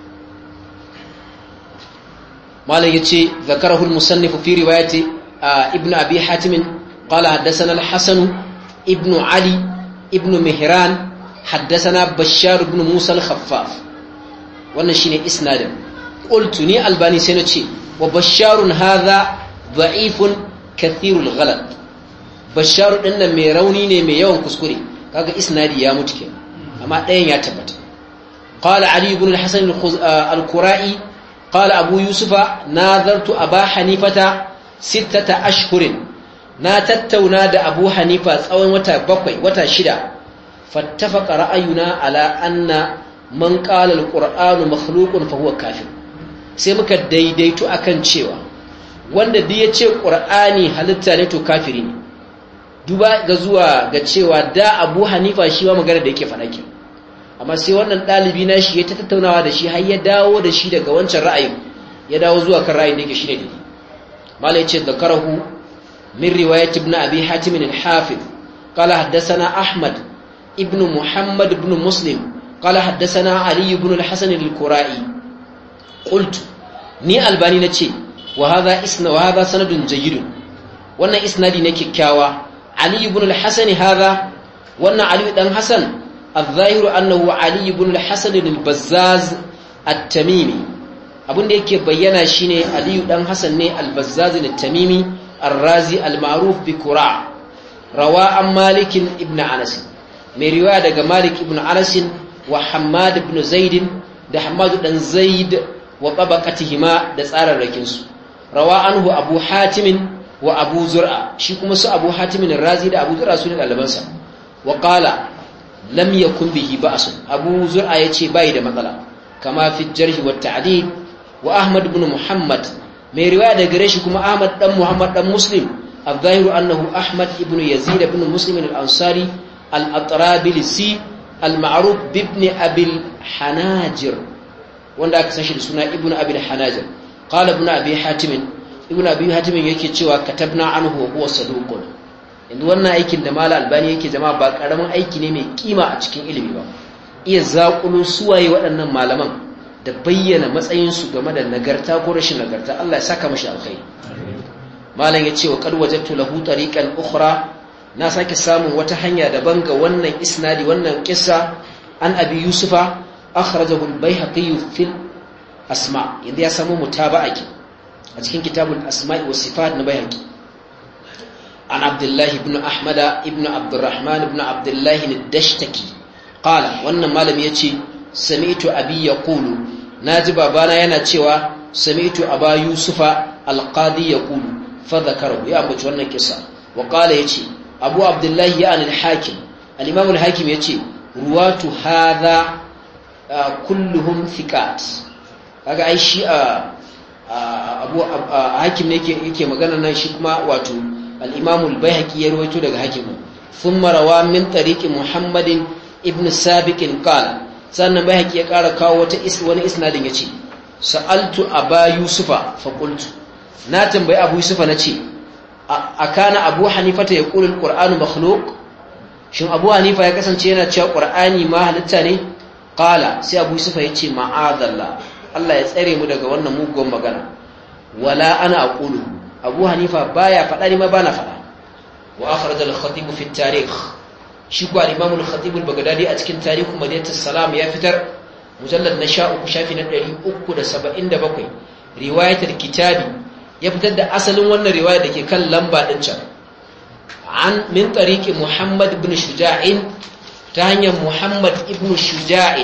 malam yace zakarahu al-musannif fi riwayati ibn abi hatim qala haddathana al-hasan ibn ali ibn mihran حدثنا بشار بن موسى الخفاف wannan shine isnadin qultu ni albani sai nace wa basharun hadha da'ifun kathirul ghalat bashar dinnan mai rauni ne mai yawan kuskure kaga isnadi ya mutu kenan amma ɗayan ya tabbata qala ali ibn al-hasan al-qura'i qala abu yusufa nadartu aba hanifata 6 ashhurin na tattauna da abu hanifa tsawon wata 7 wata 6 فاتفق رأينا على أن من قال القرآن مخلوق فهو كافر sai muka daidaito akan cewa wanda da yace Qur'ani halitta ne to kafiri ne duba ga zuwa ga cewa da Abu Hanifa shi ba magana da yake faɗa ke amma sai wannan dalibi na shi ya tattaunawa da shi har ya dawo da shi daga wancan ra'ayin ya dawo zuwa kan ra'ayin da yake shine dai malai yace zakarahu min riwayat ibn abi hatim al-hafiz qala haddathana ahmad ابن محمد بن مسلم قال حدثنا علي بن الحسن الكرائي قلت ني الباني نتي وهذا سند جيد wannan isnadi ne kikkiawa Ali ibn al-Hasan hada wannan Ali dan Hasan al-zahiru annahu Ali ibn al-Hasan al-Bazzaz at-Tamimi abinda yake bayyana shine Ali dan Hasan ne al-Bazzaz at-Tamimi ar-Razi al-ma'ruf bi Qura' rawa an Malik ibn Anas mai riwaya daga Malik ibn Anas wa Hammad ibn Zaid da Hammad dan Zaid wa tabaqatihima da tsararrakin su rawa anhu Abu Hatim wa Abu Zur'a shi kuma su Abu Hatim ar-Razi da Abu Zur'a sune dalibansa wa qala lam yakun bihi ba's Abu Zur'a yace bai da matsala kama fi jarh wa ta'dil wa Ahmad ibn Muhammad mai riwaya daga gare shi kuma Ahmad dan Muhammad dan Muslim al-zahiru annahu Ahmad ibn Yazid ibn Muslim al-Ansari al-Atrabilisi al-ma'ruf ibn Abi al-Hanajir wanda aka san shi da suna ibn Abi al-Hanajir qala ibn Abi Hatim ibn Abi Hatim yake cewa katabna anhu huwa saduqun inda wannan aikin da Malam Albani yake jama'a ba karamin aiki ne mai kima a cikin ilimi ba iya zaƙulo suwaye waɗannan malaman da bayyana matsayinsu game da nagarta ko rashin nagarta. Allah ya saka mashi alkhairi. malam ya ce wa qad wajadtu lahu tariqan ukhra, na sake samun wata hanya daban ga wannan isnadi, wannan kissa an abi yusufa akhrajahu al-baihaqi fil asma, inda ya samu mutaba'a a cikin kitabul asma'i was sifat na baihaqi an abdullahi ibn ahmad ibn abdurrahman ibn abdullahi ad-dashtaki qala, wannan malami yace sami'tu abi yaqulu, naji babana yana cewa sami'tu aba yusufa al-qadi yaqulu fa dhakara, ya ambaci wannan kissa. wa qala yace abu abdullahi ya al-hakim, al-imam al-hakim yace ruwatu hadha kulluhum thiqat. kaga ai shi abu hakim ne yake magana nan, shi kuma wato al-imam al-baihaqi ya rawaito daga hakim. thumma rawa min tariqi muhammadin ibn sabiq qala, sannan baihaqi ya ƙara kawo wani isnadin yace sa'altu aba yusufa fa qultu, na tambayi abu yusufa nace akana abu hanifa ta yaqulu al-qur'anu makhluq, shin abu hanifa ya kasance yana cewa qur'ani ma halitta ne? qala, sai abu yusufa yace ma'adallah, Allah ya tsare mu daga wannan mugun magana. wala ana aqulu, abu hanifa baya faɗa, ni ma bana faɗa. wa akhraj al-khatib fi at-tarikh, shi ko al-imam al-khatib al-baghdadi a cikin tarihu madinatus salam ya fitar mujallad na 13 shafi na 377 riwayat al-kitabi, ya fitar da asalin wannan riwaya dake kan lamba din can, an min tariqi muhammad ibn shuja'in, ta hanyar muhammad ibn shuja'in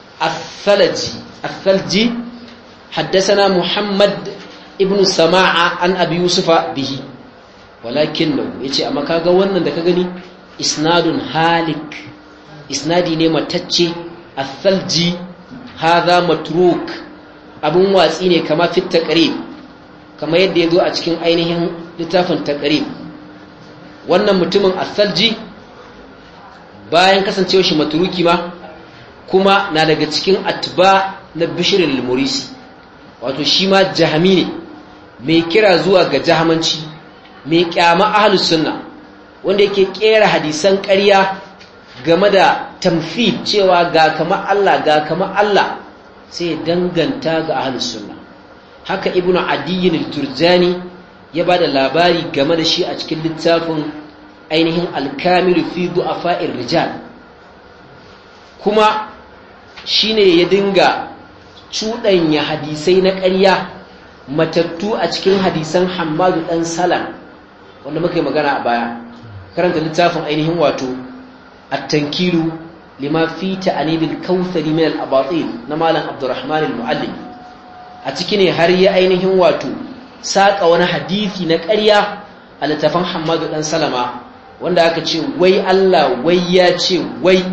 الثلجي حدثنا محمد ابن سماعة عن أبي يوسف به ولكنه يجي أما كاغا wannan da ka gani isnadun halik, isnadi ne matacce. الثلجي هذا متروك, abun watsi ne kama fit taqrib, kama yadda yazo a cikin ainihin littafin taqrib. wannan mutumin الثلجي bayan kasancewa shi matruki ma kuma na daga cikin atba na Bishr al-Murisi, wato shi ma jahami ne, mai kira zuwa ga jahamanci, mai kyama ahlus sunna, wanda yake kera hadisan ƙarya game da tamthil, cewa ga kama Allah sai danganta ga ahlus sunna. haka ibnu Adiy al-Jurjani ya bada labari game da shi a cikin littafin ainihin al-Kamil fi du'afa'ir rijal. kuma shine ya dinga cuɗanya hadisai na ƙarya matattu a cikin hadisan Hammadu dan Salam, wanda muka yi magana a baya. karanta littafin ainihin wato at-tankilu lima fi ta'anib al-kautsari min al-abatil na malam Abdurrahman al-Muallim. a ciki ne har ya ainihin wato saka wani hadisi na ƙarya a littafin Hammadu dan Salama, wanda aka ce wai Allah wai ya ce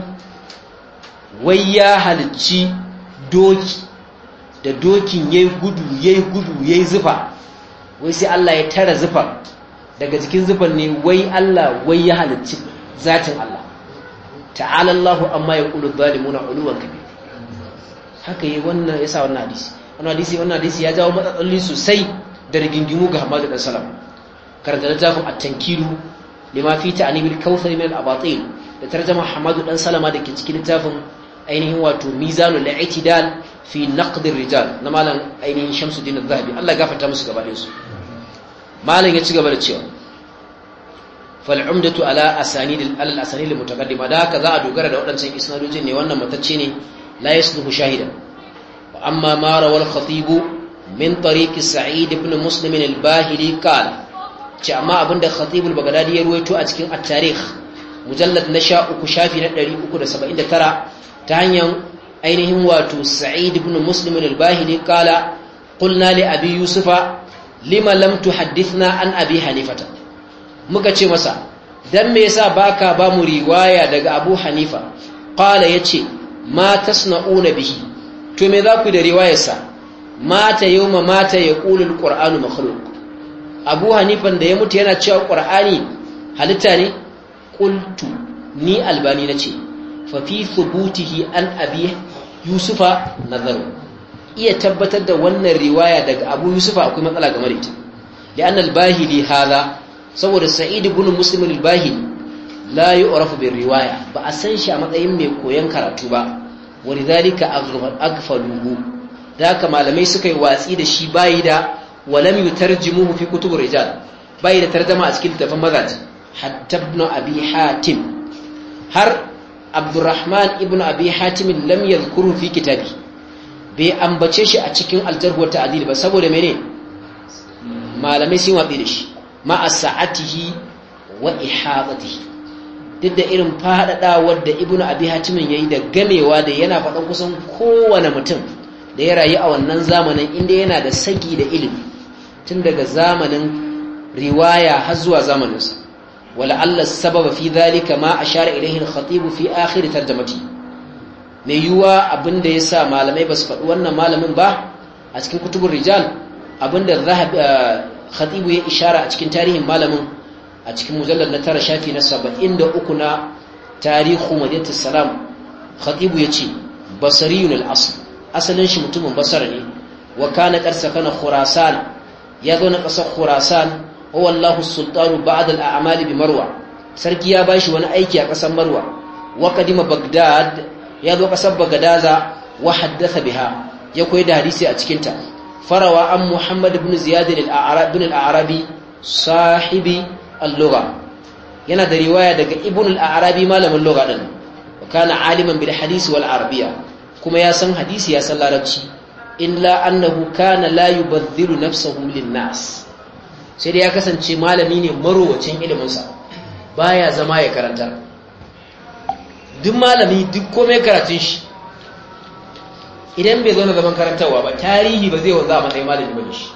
wai ya halicci doki, da dokin yayi gudu yayi zufa, wai sai Allah ya tara zufa, daga cikin zufan ne wai Allah wai ya halicci zatin Allah. ta'ala Allahu amma yaqulu zalimuna uluwan kabir. haka yi wannan yasa wannan hadisi ya jawo matsaloli sosai da rigingimu ga Hammad dan Salam. karanta littafin at-tankilu lima fi ta'nibil kautsar min al-abatil da tarjuma Hammad dan Salama da ke cikin littafin ainihin wato mizanul i'tidal fi naqd ar-rijal na malam ainihin Shamsuddin az-Zahabi, Allah ya gafarta musu gaba ɗayansu. malam ya ci gaba da cewa fal umdatu ala asanid al-asanid al-mutaqaddima, da haka za a dogara da wadancan isnadojin ne, wannan matacce ne la yasluhu shahidan. wa amma ma rawal khatib min tariq sa'id ibn muslim al-bahili qala, ce amma abinda khatib al-baghdadi ya ruwaito a cikin at-tarikh mujallad na 13 shafi na 379 ta hanyar ainihin wato sa'id ibn muslim al-bahili qala qulna li abi yusufa lima lam tuhaddithna an abi hanifata, muka ce masa dan me yasa baka ba mu riwaya daga abu hanifa? qala yace ma tasna'una bihi, to me za ku da riwayarsa? mata yawma mata yaqulu al-qur'anu makhluq, abu hanifan da ya mutu yana cewa qur'ani halitta ne. qultu, ni albani nace fa fi thubutihi an abi yusufa nazaru, iya tabbatar da wannan riwaya daga abu yusufa akwai matsala game da ita. li'anna al-bahili hadha, saboda sa'id ibn muslim al-bahili la yu'rafu bir riwaya, ba a san shi a matsayin mai koyon karatu ba. walidhalika aghfaluhu, da haka malamai suka yi watsi da shi bayi da walam yutarjimuhu fi kutubur rijal bayi da tarjuma a cikin littafin mazaji hatta ibn abi hatim har abdurrahman ibn abi hatim lam yadhkuru fi kitabi bai ambace shi a cikin al-jarh wa ta'dil ba saboda mene malamai sun watsi da shi ma sa'atihi wa ihadatihi duk da irin fadadawar da ibn abi hatim yayi da gamewa da yana faɗan kusan kowane mutum da ya rayu a wannan zamanin inda yana da sagi da ilimi tun daga zamanin riwaya har zuwa zamaninsa wala alla sababa fi dhalika ma ashara ilayhi al-khatib fi akhir tarjamati mai yuwa abinda yasa malamai basu faɗi wannan malamin ba a cikin kutubur rijal abinda khatib ya ishara a cikin tarihin malamin a cikin mujallal na 9 shafi na 73 na tarihu madinatus salam khatib yace basariyun al-asl asalin shi mutumin basara ne wa kana qarsakana khurasan ya zo na kasar khurasan wa wallahu sultanu ba'da al-a'mali bi marwa sarki ya bashi wani aiki a kasar marwa wa qadima bagdad ya zo kasar bagdaza wa haddatha biha ya koyi da hadisi a cikin ta farawa an muhammad ibn ziyad al-a'rabi sahibi al-lugha yana da riwaya daga ibn al-a'rabi malamin lugha din wa kana aliman bil hadisi wal arabiyya kuma ya san hadisi ya san larabci illa annahu kana la yubadhilu nafsahu lin-nas sai dai ya kasance malami ne marowacin ilimin sa baya zama ya karanta duk malami duk komai karatun shi idan bai zo na zaman karantawa ba tarihi ba zai wanzu a matsayin malami bane shi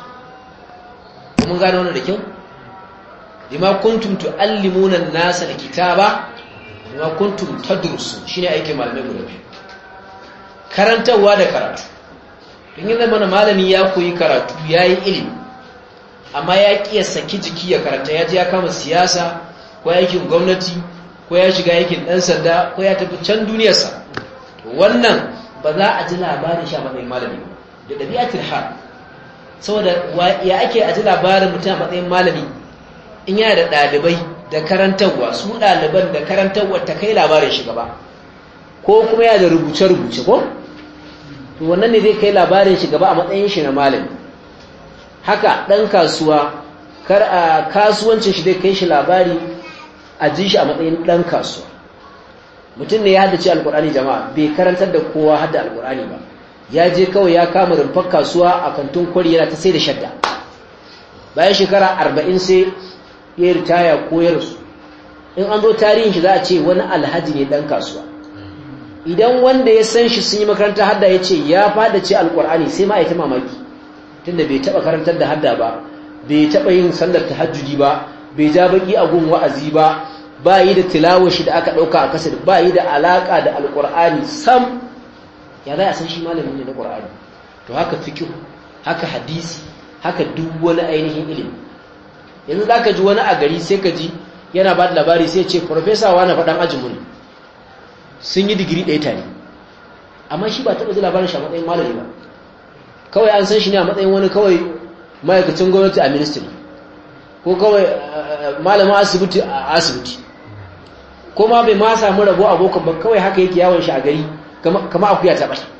mun gane wannan da kyau bima kuntum tuallimuna an-nasa al-kitaba bima kuntum tadrusun shine aikin malamai guda biyu karantawa da karatu don yin zama malami ya koyi karatu ya yi ilimi amma ya ƙiya saki jiki ya karanta ya ji ya kama siyasa ko aikin gwamnati ko ya shiga aikin ɗan sanda ko ya tafi can duniyarsa wannan ba za a ji labarin shi a matsayin malami da ɗabi'atul hal saboda ya ake a ji labarin mutum a matsayin malami in yana da ɗalibai da karantarwa su ɗaliban da karantarwa ta kai labarin shi gaba ko kuma yana da rubuce-rubuce ko to wannan ne zai kai labarin shi gaba a matsayin shi na malami haka dan kasuwa kar a kasuwancin shi zai kai shi labari a ji shi a matsayin dan kasuwa mutum ne ya haddace alkur'ani jama'a bai karantar da kowa hadda alkur'ani ba ya je kawai ya kama rumfar kasuwa a kantin kwari yana ta sai da shadda bayan shekara 40 sai ya ritaya ko ya rasu in an zo tarihin shi za a ce wani alhaji ne dan kasuwa idan wanda ya san shi sun yi makaranta hadda ya ce ya fadace alkur'ani sai ma ya ta mamaki tunda bai taba karantar da hadda ba bai taba yin sallar tahajjudi ba bai ja baki a gun wa'azi ba yi da tilawar shi da aka dauka a kasar ba yi da alaka da alkur'ani sam ya za a san shi malamin ne na qur'ani to haka fiqh haka hadisi haka duk wani ainihin ilimi yanzu zaka ji wani a gari sai ka ji yana ba da labari sai ya ce professor wani fadan ajinmu ne sun yi digiri ɗaya tare amma shi ba taɓa ji labarin shi a matsayin malami ba kawai an san shi ne a matsayin wani kawai ma'aikacin gwamnati a ministry ko kawai malamin asibiti a asibiti ko ma bai ma samu rabo abokan ba kawai haka yake yawon shi a gari kama akuya ta ɓata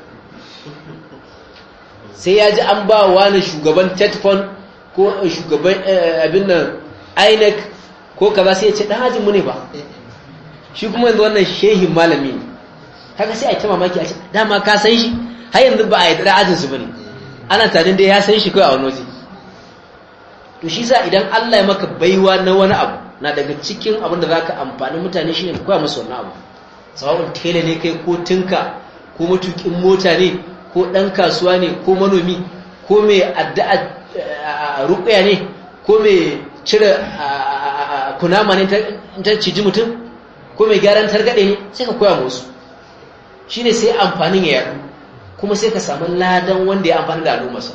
sai ya ji an ba wani shugaban tetfon ko shugaban abin nan INEC ko kaza sai ya ce ɗan hajjinmu ne ba shi kuma yanzu wannan shehin malami ne haka sai a ta mamaki a ce dama ka san shi har yanzu ba a yi da ajinsu ba ne ana tanin da ya san shi kawai a wani waje to shi sa idan Allah ya maka baiwa na wani abu na daga cikin abin da za ka amfani mutane shi ne ka koya musu wannan abu sawa'un tela ne kai ko tinka ko matukin mota ne ko ɗan kasuwa ne ko manomi ko mai addu'a ruƙuya ne ko mai cire kunama ne ta ciji mutum ko mai gyaran targaɗe ne sai ka koya musu shi ne sai amfanin ya yaɗu kuma sai ka samu ladan wanda ya amfani da al'ummarsa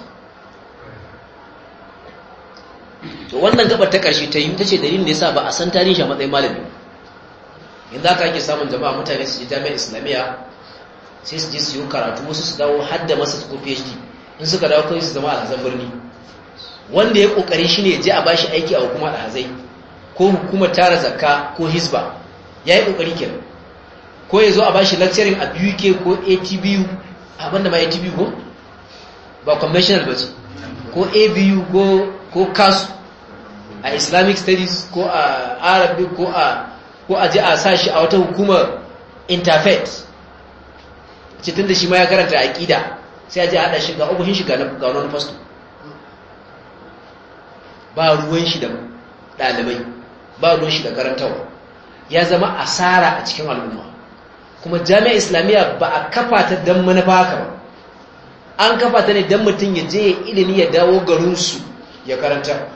to wannan gabar ta ƙarshe ta yi ta ce dalilin da ya sa ba a san tarihin shi a matsayin malami yanzu aka ake samun jama'a mutane su je jami'ar islamiyya sai su je su yi karatu wasu su dawo hadda masa ko phd in suka dawo kai su zama alhazan birni wanda ya kokari shi ne ya je a bashi aiki a hukumar alhazai ko hukumar tara zakka ko hisba ya yi kokari kenan ko ya zo a bashi lecturing a BUK ko ATBU abinda ma ATBU ko ba conventional ba ce, ko abu ko kasu a islamic studies ko a arabic ko a ji a sashi a wata hukumar interfaith cikin da shi ma ya karanta aƙida sai a ji haɗa shi ga ofishin shi ga wani fasto, ba ruwan shi da ɗalibai, ba ruwan shi da karantawa, ya zama asara a cikin al'umma. Kuma jami'a islamiyya ba a kafa ta don manufa haka ba, an kafa ta ne don mutum ya je ilimi ya dawo garinsu ya karanta,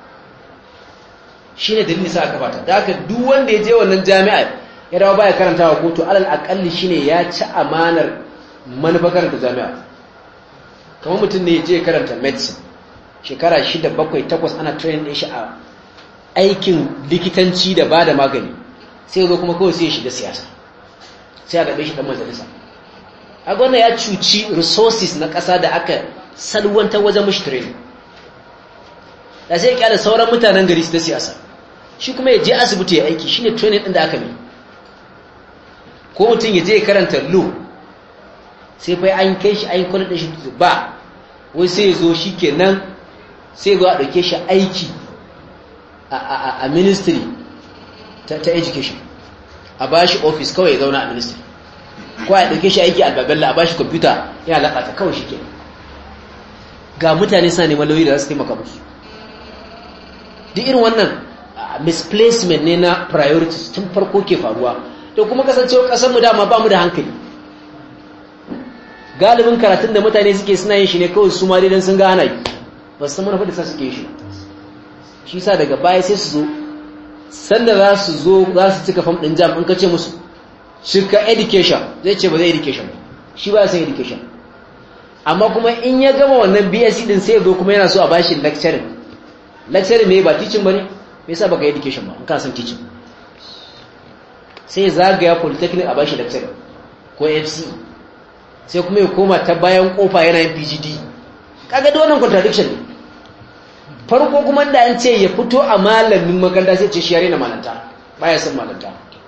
shi ne dalilin sa a kafa ta. Da haka duk wanda ya je wannan jami'a ya dawo baya karantawa ko to alal akalli shi ne ya ci amanar manufa karanta jami'a. Kamar mutum ne ya je karanta medicine shekara 6 7 8 ana training din shi a aikin likitanci da ba da magani, sai zo kuma kawai sai ya shiga siyasa, sai a gabe shi dan majalisa. A gwamna ya cuci resources na ƙasa da aka salwanta wajen mashi training, da sai ya kyala sauran mutanen gari su da siyasa, shi kuma ya je asibiti ya aiki, shine training din da aka mai. Ko mutum ya je karanta law, sai fa an kai shi an kula da shi ba wai sai ya zo shi kenan sai zo a ɗauke shi aiki a ministry ta education, a ba shi office kawai ya zauna a ministry, ko a ɗauke shi aiki a babella a ba shi kwamfuta yana laƙata kawai shi kenan. Ga mutane suna neman lauyi da za su taimaka musu. Duk irin wannan misplacement ne na priorities tun farko ke faruwa, to kuma kasancewa ƙasarmu dama ba mu da hankali. Galibin karatun da mutane suke suna yin shi ne kawai su ma dai don sun ga ana yi, ba su san manufa da sa suke shi. Shi sa daga baya sai su zo, sanda za su cika fam ɗin jam in ka ce musu cika education, zai ce ba zai education ba, shi ba san education. Amma kuma in ya gama wannan BSc din sai ya zo kuma yana so a bashi lecturing. Lecturing ne ba teaching ba ne, me yasa baka education ba in ka san teaching? Sai zagaya polytechnic a bashi lecturing ko FC, sai kuma ya koma ta bayan kofa yana yin PGD. Kaga da wannan contradiction ne. Farko kuma da an ce ya fito a malamin makaranta sai ce shi yare na malanta, baya son malanta.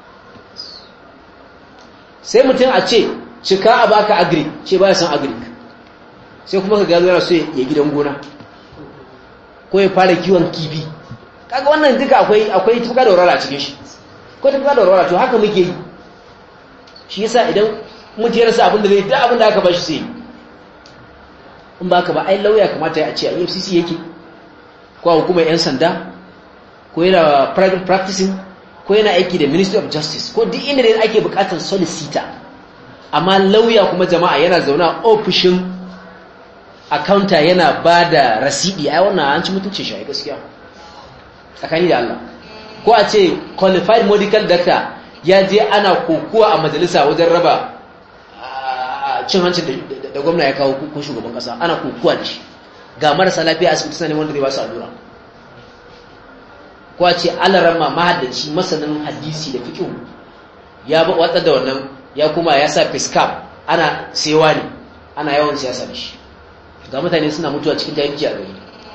Sai mutum a ce cika a baka agri, ce baya son agri. Sai kuma ka gano yana so ya gidan gona ko ya fara kiwon kifi. Kaga wannan duka akwai tuka da warwara a cikin shi. Ko tuka da warwara, to haka muke yi. Shi yasa idan mutum ya rasa abin da zai da abin da aka bashi sai in baka ba ai lauya kamata ya ce a EFCC yake, ko a hukumar 'yan sanda, ko yana private practicing, ko yana aiki da Ministry of Justice, ko duk inda da ake bukatar solicitor. Amma lauya kuma jama'a yana zauna ofishin accountant yana ba da rasidi, ai wannan an ci mutuncin shi gaskiya tsakani da Allah. Ko a ce qualified medical doctor ya je ana kokuwa a majalisa wajen raba cin hancin da gwamna ya kawo ko shugaban kasa, ana kokuwa da shi, ga marasa lafiya asibiti sanin wanda zai ba su allura. Ko a ce alarama mahaddaci masanin hadisi da fiqh ya ba watsa da wannan, ya kuma ya sa fiskap, ana sewa ne, ana yawan siyasa da shi. Ga mutane suna mutuwa cikin jahilci a gari.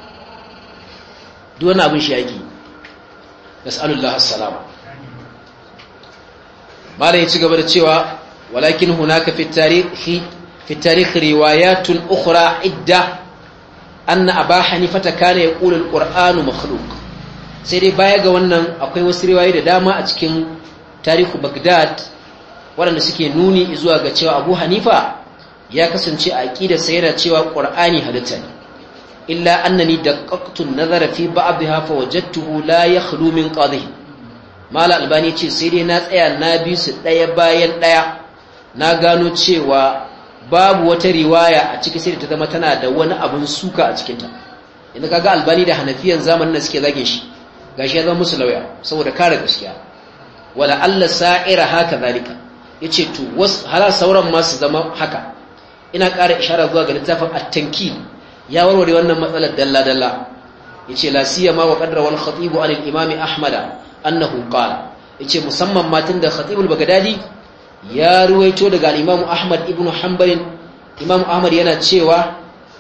Duk wani abin shi yake. Nas'alullah as-salama. Malai ya ci gaba da cewa walakin hunaka fi tarikh riwayatun ukhra idda anna Aba Hanifa kana yaqulu al-Qur'anu makhluq. Sai dai baya ga wannan akwai wasu riwayoyi da dama a cikin tarihu Baghdad waɗanda suke nuni zuwa ga cewa Abu Hanifa ya kasance a aqidarsa yana cewa Qur'ani halitta ne. Illa annani daqqaqtu an-nazara fi ba'dha fa wajadtuhu la yakhlu min qadhihi. Mala Albani ce sai dai na tsaya na bi su daya bayan daya, na gano cewa babu wata riwaya a cikin sai ta zama tana da wani abun suka a cikin ta. Inda kaga Albani da Hanafiyan zamanin da suke zage shi, gashi ya zama musu lauya saboda kare gaskiya. Wala alla sa'ira haka zalika. Yace to hala sauran ma su zama haka. Ina ƙara ishara zuwa ga littafin at-tankil, ya warware wannan matsalar dalla dalla. Yace la siyama wa qadra wal khatib an al-imam Ahmad annahu qala. Yace musamman matan da Khatib al-Baghdadi ya ruwaito daga al-Imam Ahmad ibn Hanbal. Imam Ahmad yana cewa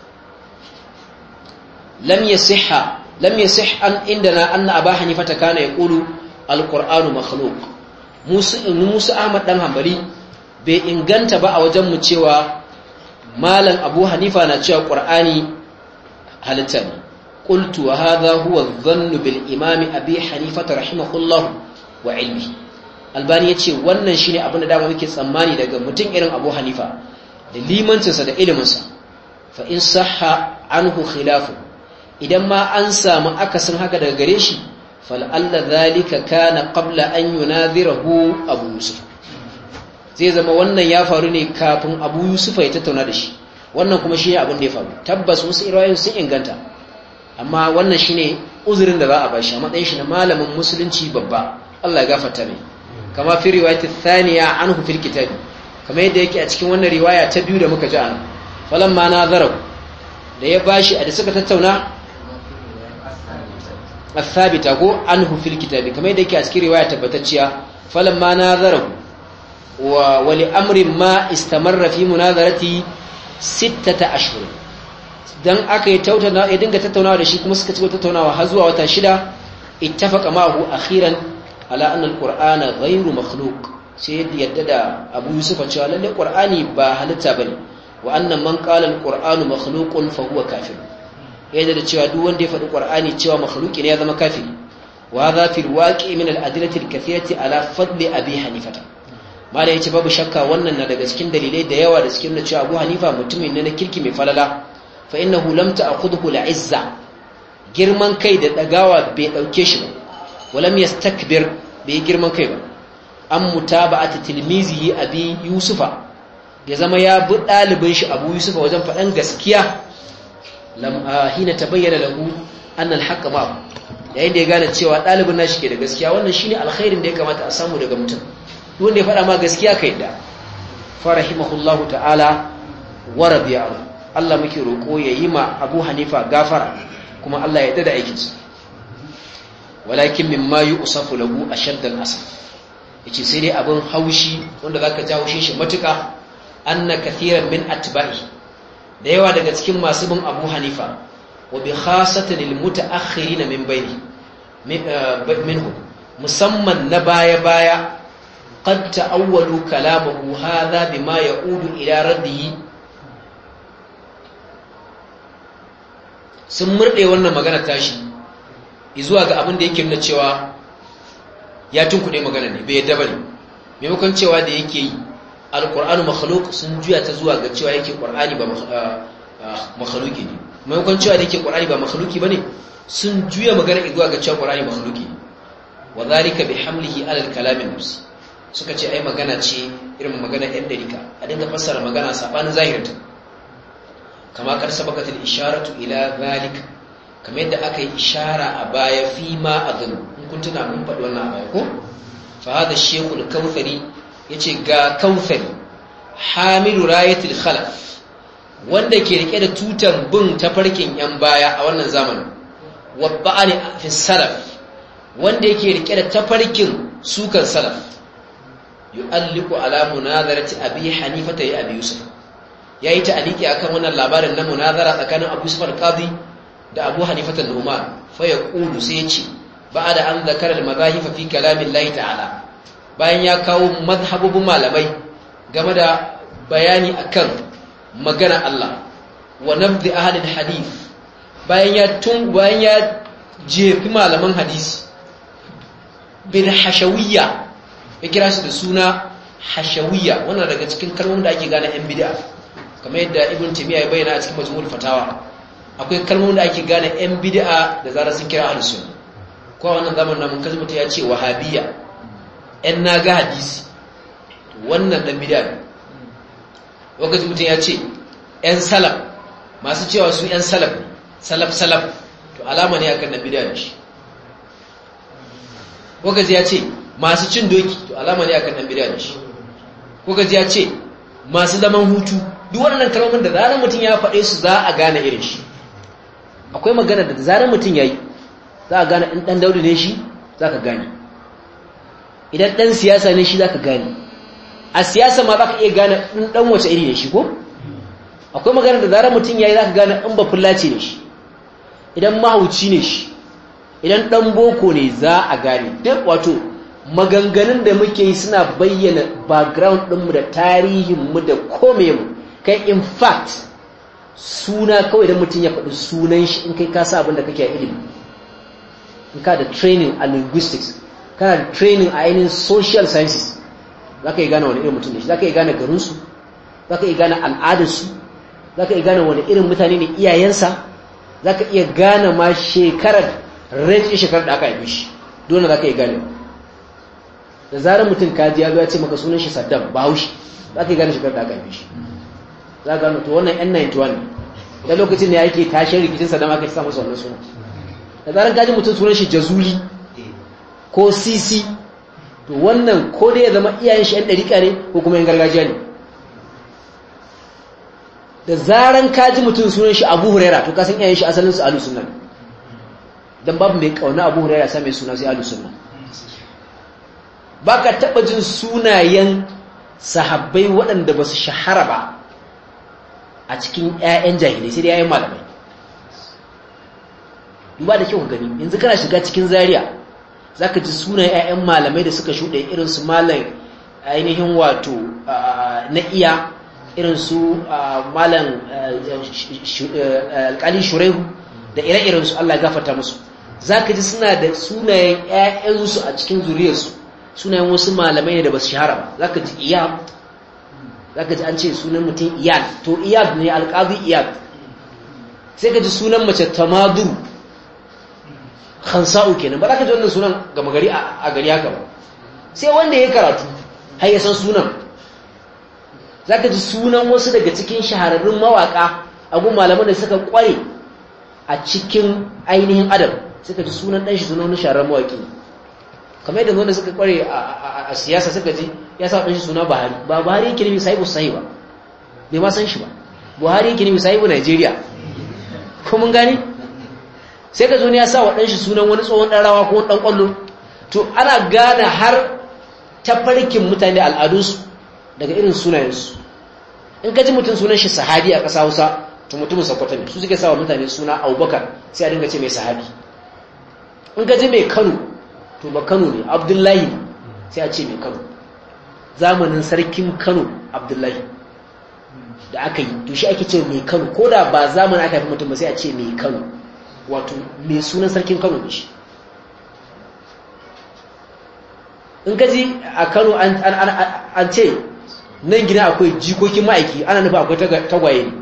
lam yasih an indana anna Aba Hanifa kana yaqulu al-Qur'anu makhluq. Musa Ahmad dan Hanbali bai inganta ba a wajen mu cewa malam Abu Hanifa na cewa Qur'ani halitta ne qultu wa hadha huwa adh-dhann bil imam Abi Hanifa rahimahullah wa ilmi. Albani yace wannan shine abin da dama muke tsammani daga mutum irin Abu Hanifa da limancinsa da iliminsa. Fa in sahha anhu khilafu, idan ma an samu akasin haka daga gare shi fal'alla zalika kana qabla an yunadhirahu Abu Yusuf, zai zama wannan ya faru ne kafin Abu Yusuf ya tattauna da shi. Wannan kuma shi ne abin da ya faru. Tabbas wasu riwayoyin sun inganta, amma wannan shine uzurin da za a bashi a matsayin shi na malamin musulunci babba, Allah ya gafarta mai. Kama fi riwayat ath-thaniya anhu fil kitab, kamar yadda yake a cikin wannan riwaya ta biyu da muka ji an falamma nazarahu, da ya bashi a da suka tattauna الثابتة هو عنه في الكتاب كما يدك أذكر رواية تبتتشيا فلما ناظره ولأمر ما استمر في مناظرته 6 أشهر dan aka yi tautauna ya dinga tattaunawa da shi kuma suka ci tattaunawa har zuwa wata 6 ittafaqa ma'ahu akhiran ala anna al-qur'ana ghayru makhluq, sai yadda da Abu Yusuf cewa lalle Qur'ani ba halitta bane, wa anna man qala al-qur'anu makhluqun fa huwa kafir, yadda da cewa duk wanda ya faɗi Qur'ani cewa makhluki ne ya zama kafiri. Wa hadha fil waqi' min al-adillati al-kathirati ala fadli Abi Hanifa. Mala yace babu shakka wannan na daga cikin dalilai da yawa da cikin cewa Abu Hanifa mutumin ne na kirki mai falala. Fa innahu lam ta'khudhu al-'izza, girman kai da dagawa bai dauke shi ba, walam yastakbir, bai girman kai ba. An mutaba'ati tilmizihi Abi Yusufa, ya zama ya bi dalibin shi Abu Yusufa wajen faɗan gaskiya. Hina tabayyana lahu anna al-haqq ma, yayin da ya gane cewa dalibin nashi ke da gaskiya, wannan shine alkhairin da ya kamata a samu daga mutum. Duk wanda ya faɗa ma gaskiya kai da farahimahullahu ta'ala wa radiya anhu. Allah muke roko yayi ma Abu Hanifa gafara kuma Allah ya dada aikin sa. Walakin mimma yusafu lahu ashadd al-asaf, yace sai dai abin haushi wanda zaka jawo shi matuka, anna kathiran min atba'i, da yawa daga cikin masu bin Abu Hanifa, wa bi khasatan lil mutaakhirin min bayni minhum, musamman na baya qad ta'awwalu kalamahu hadha bima ya'udu ila raddihi, sun murde wannan magana tashi zuwa ga abin da yake nuna cewa ya tunkuɗe magana ne, bai yadda bane. Maimakon cewa da yake yi alqur'anu makhluq, sun juya ta zuwa ga cewa yake qur'ani ba makhluqi ne. Maimakon cewa da yake qur'ani ba makhluqi bane, sun juya magana zuwa ga cewa qur'ani makhluqi ne. Wa dhalika bi hamlihi ala al-kalam an-nafsi, suka ce ai magana ce irin magana ɗan dariƙa, a dinga fassara magana sabanin zahirinta. Kama kar sabaqatil isharatu ila dhalika, kamar yadda aka yi ishara a baya fi ma adun, in kun tuna mun faɗi wannan a baya ko. Fa hada shaykhul kawthari, yace ga kawthari hamilu rayatil khalaf, wanda ke rike da tutar bin tafarkin yan baya a wannan zamanin, wa ba'ani fi salaf, wanda yake rike da tafarkin sukan salaf, yu'alliqu ala munazarati Abi Hanifa ya Abi Yusuf, yayi ta'aliki akan wannan labarin na munazara tsakanin Abu Yusuf al-Qadi da Abu Hanifa al-Nu'man. Fa yaqulu, sai yace ba'da an zakara al-madahif fi kalamillahi ta'ala, bayan ya kawo madhhabubun malamai game da bayani akan magana Allah, wa nabdi ahli al-hadith, bayan ya jefi malaman hadisi bil hashawiyya, ya kira su da suna hashawiyya. Wannan daga cikin kalmomin da ake gane yan bid'a, kamar yadda Ibn Taymiyyah ya bayyana a cikin Majmu'ul Fatawa. Akwai kalmomin da ake gane yan bid'a da zarar sun kira ahlus sunna. Ko wannan zamanin namun kaji mutum ya ce wahabiyya, yan naga hadisi, wannan dan bid'a ne. Wakaji mutum ya ce yan salaf, masu cewa su yan salaf ne, salaf, to alama ne akan dan bid'a ne shi. Wakaji ya ce masu cin doki, to alama ne akan dan bid'a ne shi. Wakaji ya ce masu zaman hutu, duk waɗannan kalmomin da zarar mutum ya faɗe su za a gane irin shi. Akwai magana da zarar mutum yayi za a gane in dan Daudu ne shi, za ka gane. Idan dan siyasa ne shi, za ka gane. A siyasa ma za ka iya gane in dan wace iri ne shi ko? Akwai magana da zarar mutum yayi za ka gane in ba fullace ne shi, idan mahauci ne shi, idan dan boko ne za a gane. Duk wato maganganun da muke yi suna bayyana background ɗinmu da tarihinmu da komemu kai in fact suna kawai da mutum ya faɗi sunan shi in kai ka sa abin da kake a ilimi, in ka da training a linguistics, kana da training a ainihin social sciences, za ka yi gane wani irin mutum da shi, za ka yi gane garinsu, za ka yi gane al'adarsu, za ka yi gane wani irin mutane ne iyayensa, za ka iya gane ma shekarar da aka haife shi, dole za ka yi gane. Da zarar mutum kaji ya zo ya ce maka sunan shi Saddam Bahaushe, za ka yi gane shekarar da aka haife shi, za ka gano to wannan yan 91 ne, da lokacin ne ake tashin rikicin Saddam aka sa masa wannan suna. Da zarar kaji mutum sunan shi Jazuli ko Sisi, to wannan ko dai ya zama iyayen shi yan ɗariƙa ne ko kuma yan gargajiya ne. Da zaran kaji mutum sunan shi Abu Huraira, to kasan iyayen shi asalin su Ahlus Sunna, dan babu mai kauna Abu Huraira sai mai suna sai Ahlus Sunna. Baka taba jin sunayen sahabbai waɗanda ba su shahara ba a cikin ƴaƴan jahilai, sai dai ƴaƴan malamai. Duba da kyau gani, yanzu kana shiga cikin Zaria zaka ji sunayen ƴaƴan malamai da suka shuɗe, irin su malam ainihin wato na iya, irin su malam alƙali Shuraihu da ire-iren su, Allah ya gafarta musu. Zaka ji suna da sunayen ƴaƴansu a cikin zuriyarsu, sunayen wasu malamai ne da basu shahara ba. Zaka ji Iyad, zaka ji an ce sunan mutum Iyad, to Iyad ne alqazi Iyad. Sai ka ji sunan mace Tamaduru Khansa'u kenan, ba za ka ji wannan sunan gama gari a gari haka ba, sai wanda ya karatu har ya san sunan. Zaka ji sunan wasu daga cikin shahararrun mawaka a gun malaman da suka kware a cikin ainihin adam, suka ji sunan ɗanshi sunan wani shahararren mawaki, kamar yadda wanda suka kware a siyasa suka ji ya sa ɗanshi suna Buhari. Ba Buhari yake nufi sahibu sahi ba, bai ma san shi ba. Buhari yake nufi sahibu Najeriya, ko mun gane? Sai ka zo ne ya sa wa ɗanshi sunan wani tsohon ɗan rawa ko ɗan ƙwallo. To ana gane har tafarkin mutane da al'adunsu daga irin sunayensu. In ka ji mutum sunan shi sahabi a ƙasa Hausa, to mutumin Sokoto ne, su suke sa wa mutane suna Abubakar, sai a dinga ce mai sahabi. In ka ji mai Kano, to ba Kano ne, Abdullahi ne, sai a ce mai Kano. Zamanin sarkin Kano Abdullahi da aka yi, to shi ake ce mai Kano, ko da ba zamanin aka fi mutum ba, sai a ce mai Kano, wato mai sunan sarkin Kano ne shi. In ka ji a Kano an ce nan gina akwai jikokin ma'aiki, ana nufa akwai tagwaye ne.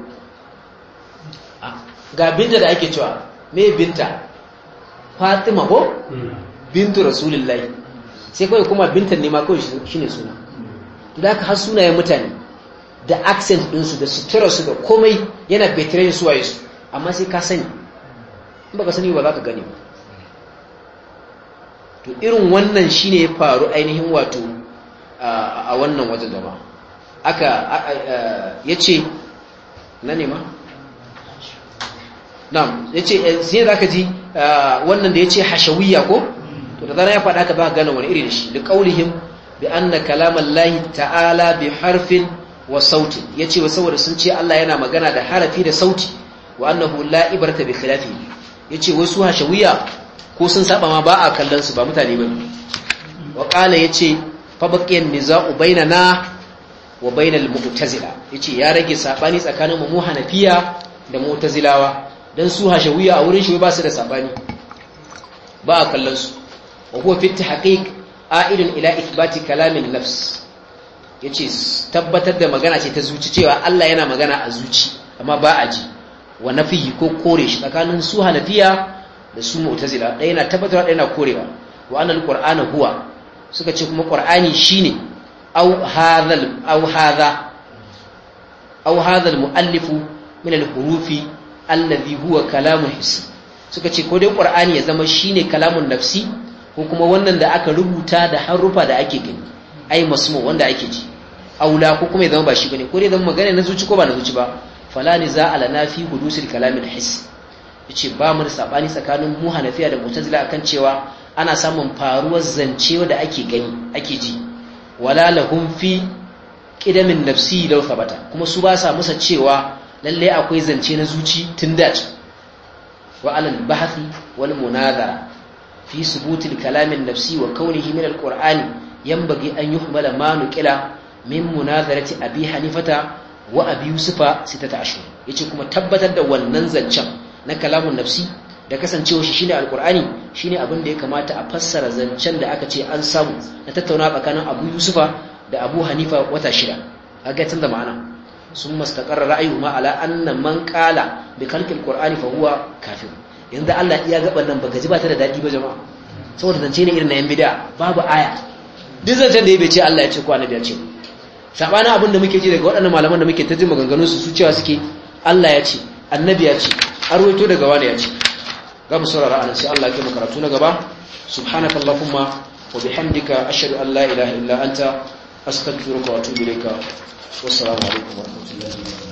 Ga binta da ake cewa, me binta? Fatima ko? Bintu Rasulullahi. Sai kawai kuma bintan ne ma kawai shi ne suna. Da aka har sunayen mutane da accent ɗinsu da suturarsu da komai yana betirayin suwaye su, amma sai ka sani. In baka sani ba za ka gani ba. To irin wannan shine ya faru ainihin wato a wannan wajen gaba. Aka yace na ne ma? Na'am, yace sai zaka ji wannan da yace hashawiyya ko? To da zan ya faɗa ka ba gane wani iri da shi. Da qaulihim bi anna kalamallahi ta'ala bi harfin wa sautin. Yace ba saboda sun ce Allah yana magana da harafi da sauti, wa annahu la ibrata bi khilafi. Yace wai su hashawiyya ko sun saba ma ba a kallon su, ba mutane bane. Wa qala yace fa baqiyan niza'u bainana wa bainal mu'tazila. Yace ya rage sabani tsakanin mu Hanafiya da Mu'tazilawa, dan su hashawiyya a wurin shi ba su da sabani, ba a kallon su. Wa huwa fi tahqiq a'idun ila ithbati kalamin nafs. Yace tabbatar da magana ce ta zuci, cewa Allah yana magana a zuci amma ba a ji, wa nafihi ko kore shi tsakanin su Hanafiya da su Mu'tazila. Ɗaya na tabbatarwa, ɗaya na korewa. Wa annal qur'ana huwa, suka ce kuma qur'ani shine aw hadha al-mu'allifu min al-hurufi alladhi huwa kalamun hissi. Suka ce ko dai qur'ani ya zama shine kalamun nafsi, ko kuma wannan da aka rubuta da harufa da ake gani, ai masmu wanda ake ji. Aula ko kuma ya zama ba shi bane, ko dai zama magana na zuci ko ba na zuci ba. Fala niza ala nafi hudusil kalamin hissi. Yace ba mu da sabani tsakanin mu Hanafiya da Mu'tazila akan cewa ana samun faruwar zance da ake gani, ake ji. Wala lahum fi qidamin nafsi law thabata, kuma su ba sa musa cewa lalle akwai zance na zuci tun da. Wa alal bahthi wal munazara fi subutil kalamin nafsi wa kaunihi min alqur'ani yanbaghi an yuhmala ma nuqila min munazarati abi hanifata wa abi yusufa 16 yace kuma tabbatar da wannan zancen na kalamun nafsi da kasancewa shi shine alqur'ani shine abin da ya kamata a fassara zancen da aka ce an samu na tattauna tsakanin abu yusufa da abu hanifa wata 6 kaga tun da ma'ana sun mastaqarra ra'ayuhuma ala anna man qala bi khalqil qur'ani fa huwa kafir yanzu Allah iya gaban nan baka ji ba ta da dadi ba jama'a saboda zance ne irin na yan bid'a babu aya duk zancen da ya bai ce Allah ya ce ko annabi ya ce sabana abin da muke ji daga waɗannan malaman da muke ta jin maganganun su cewa suke Allah ya ce annabi ya ce an rawaito daga wani ya ce ga mu saurara anan sai Allah ya kai karatu na gaba subhanakallahumma wa bihamdika ashhadu an la ilaha illa anta astaghfiruka wa atubu ilayka wassalamu alaikum wa rahmatullahi wa barakatuh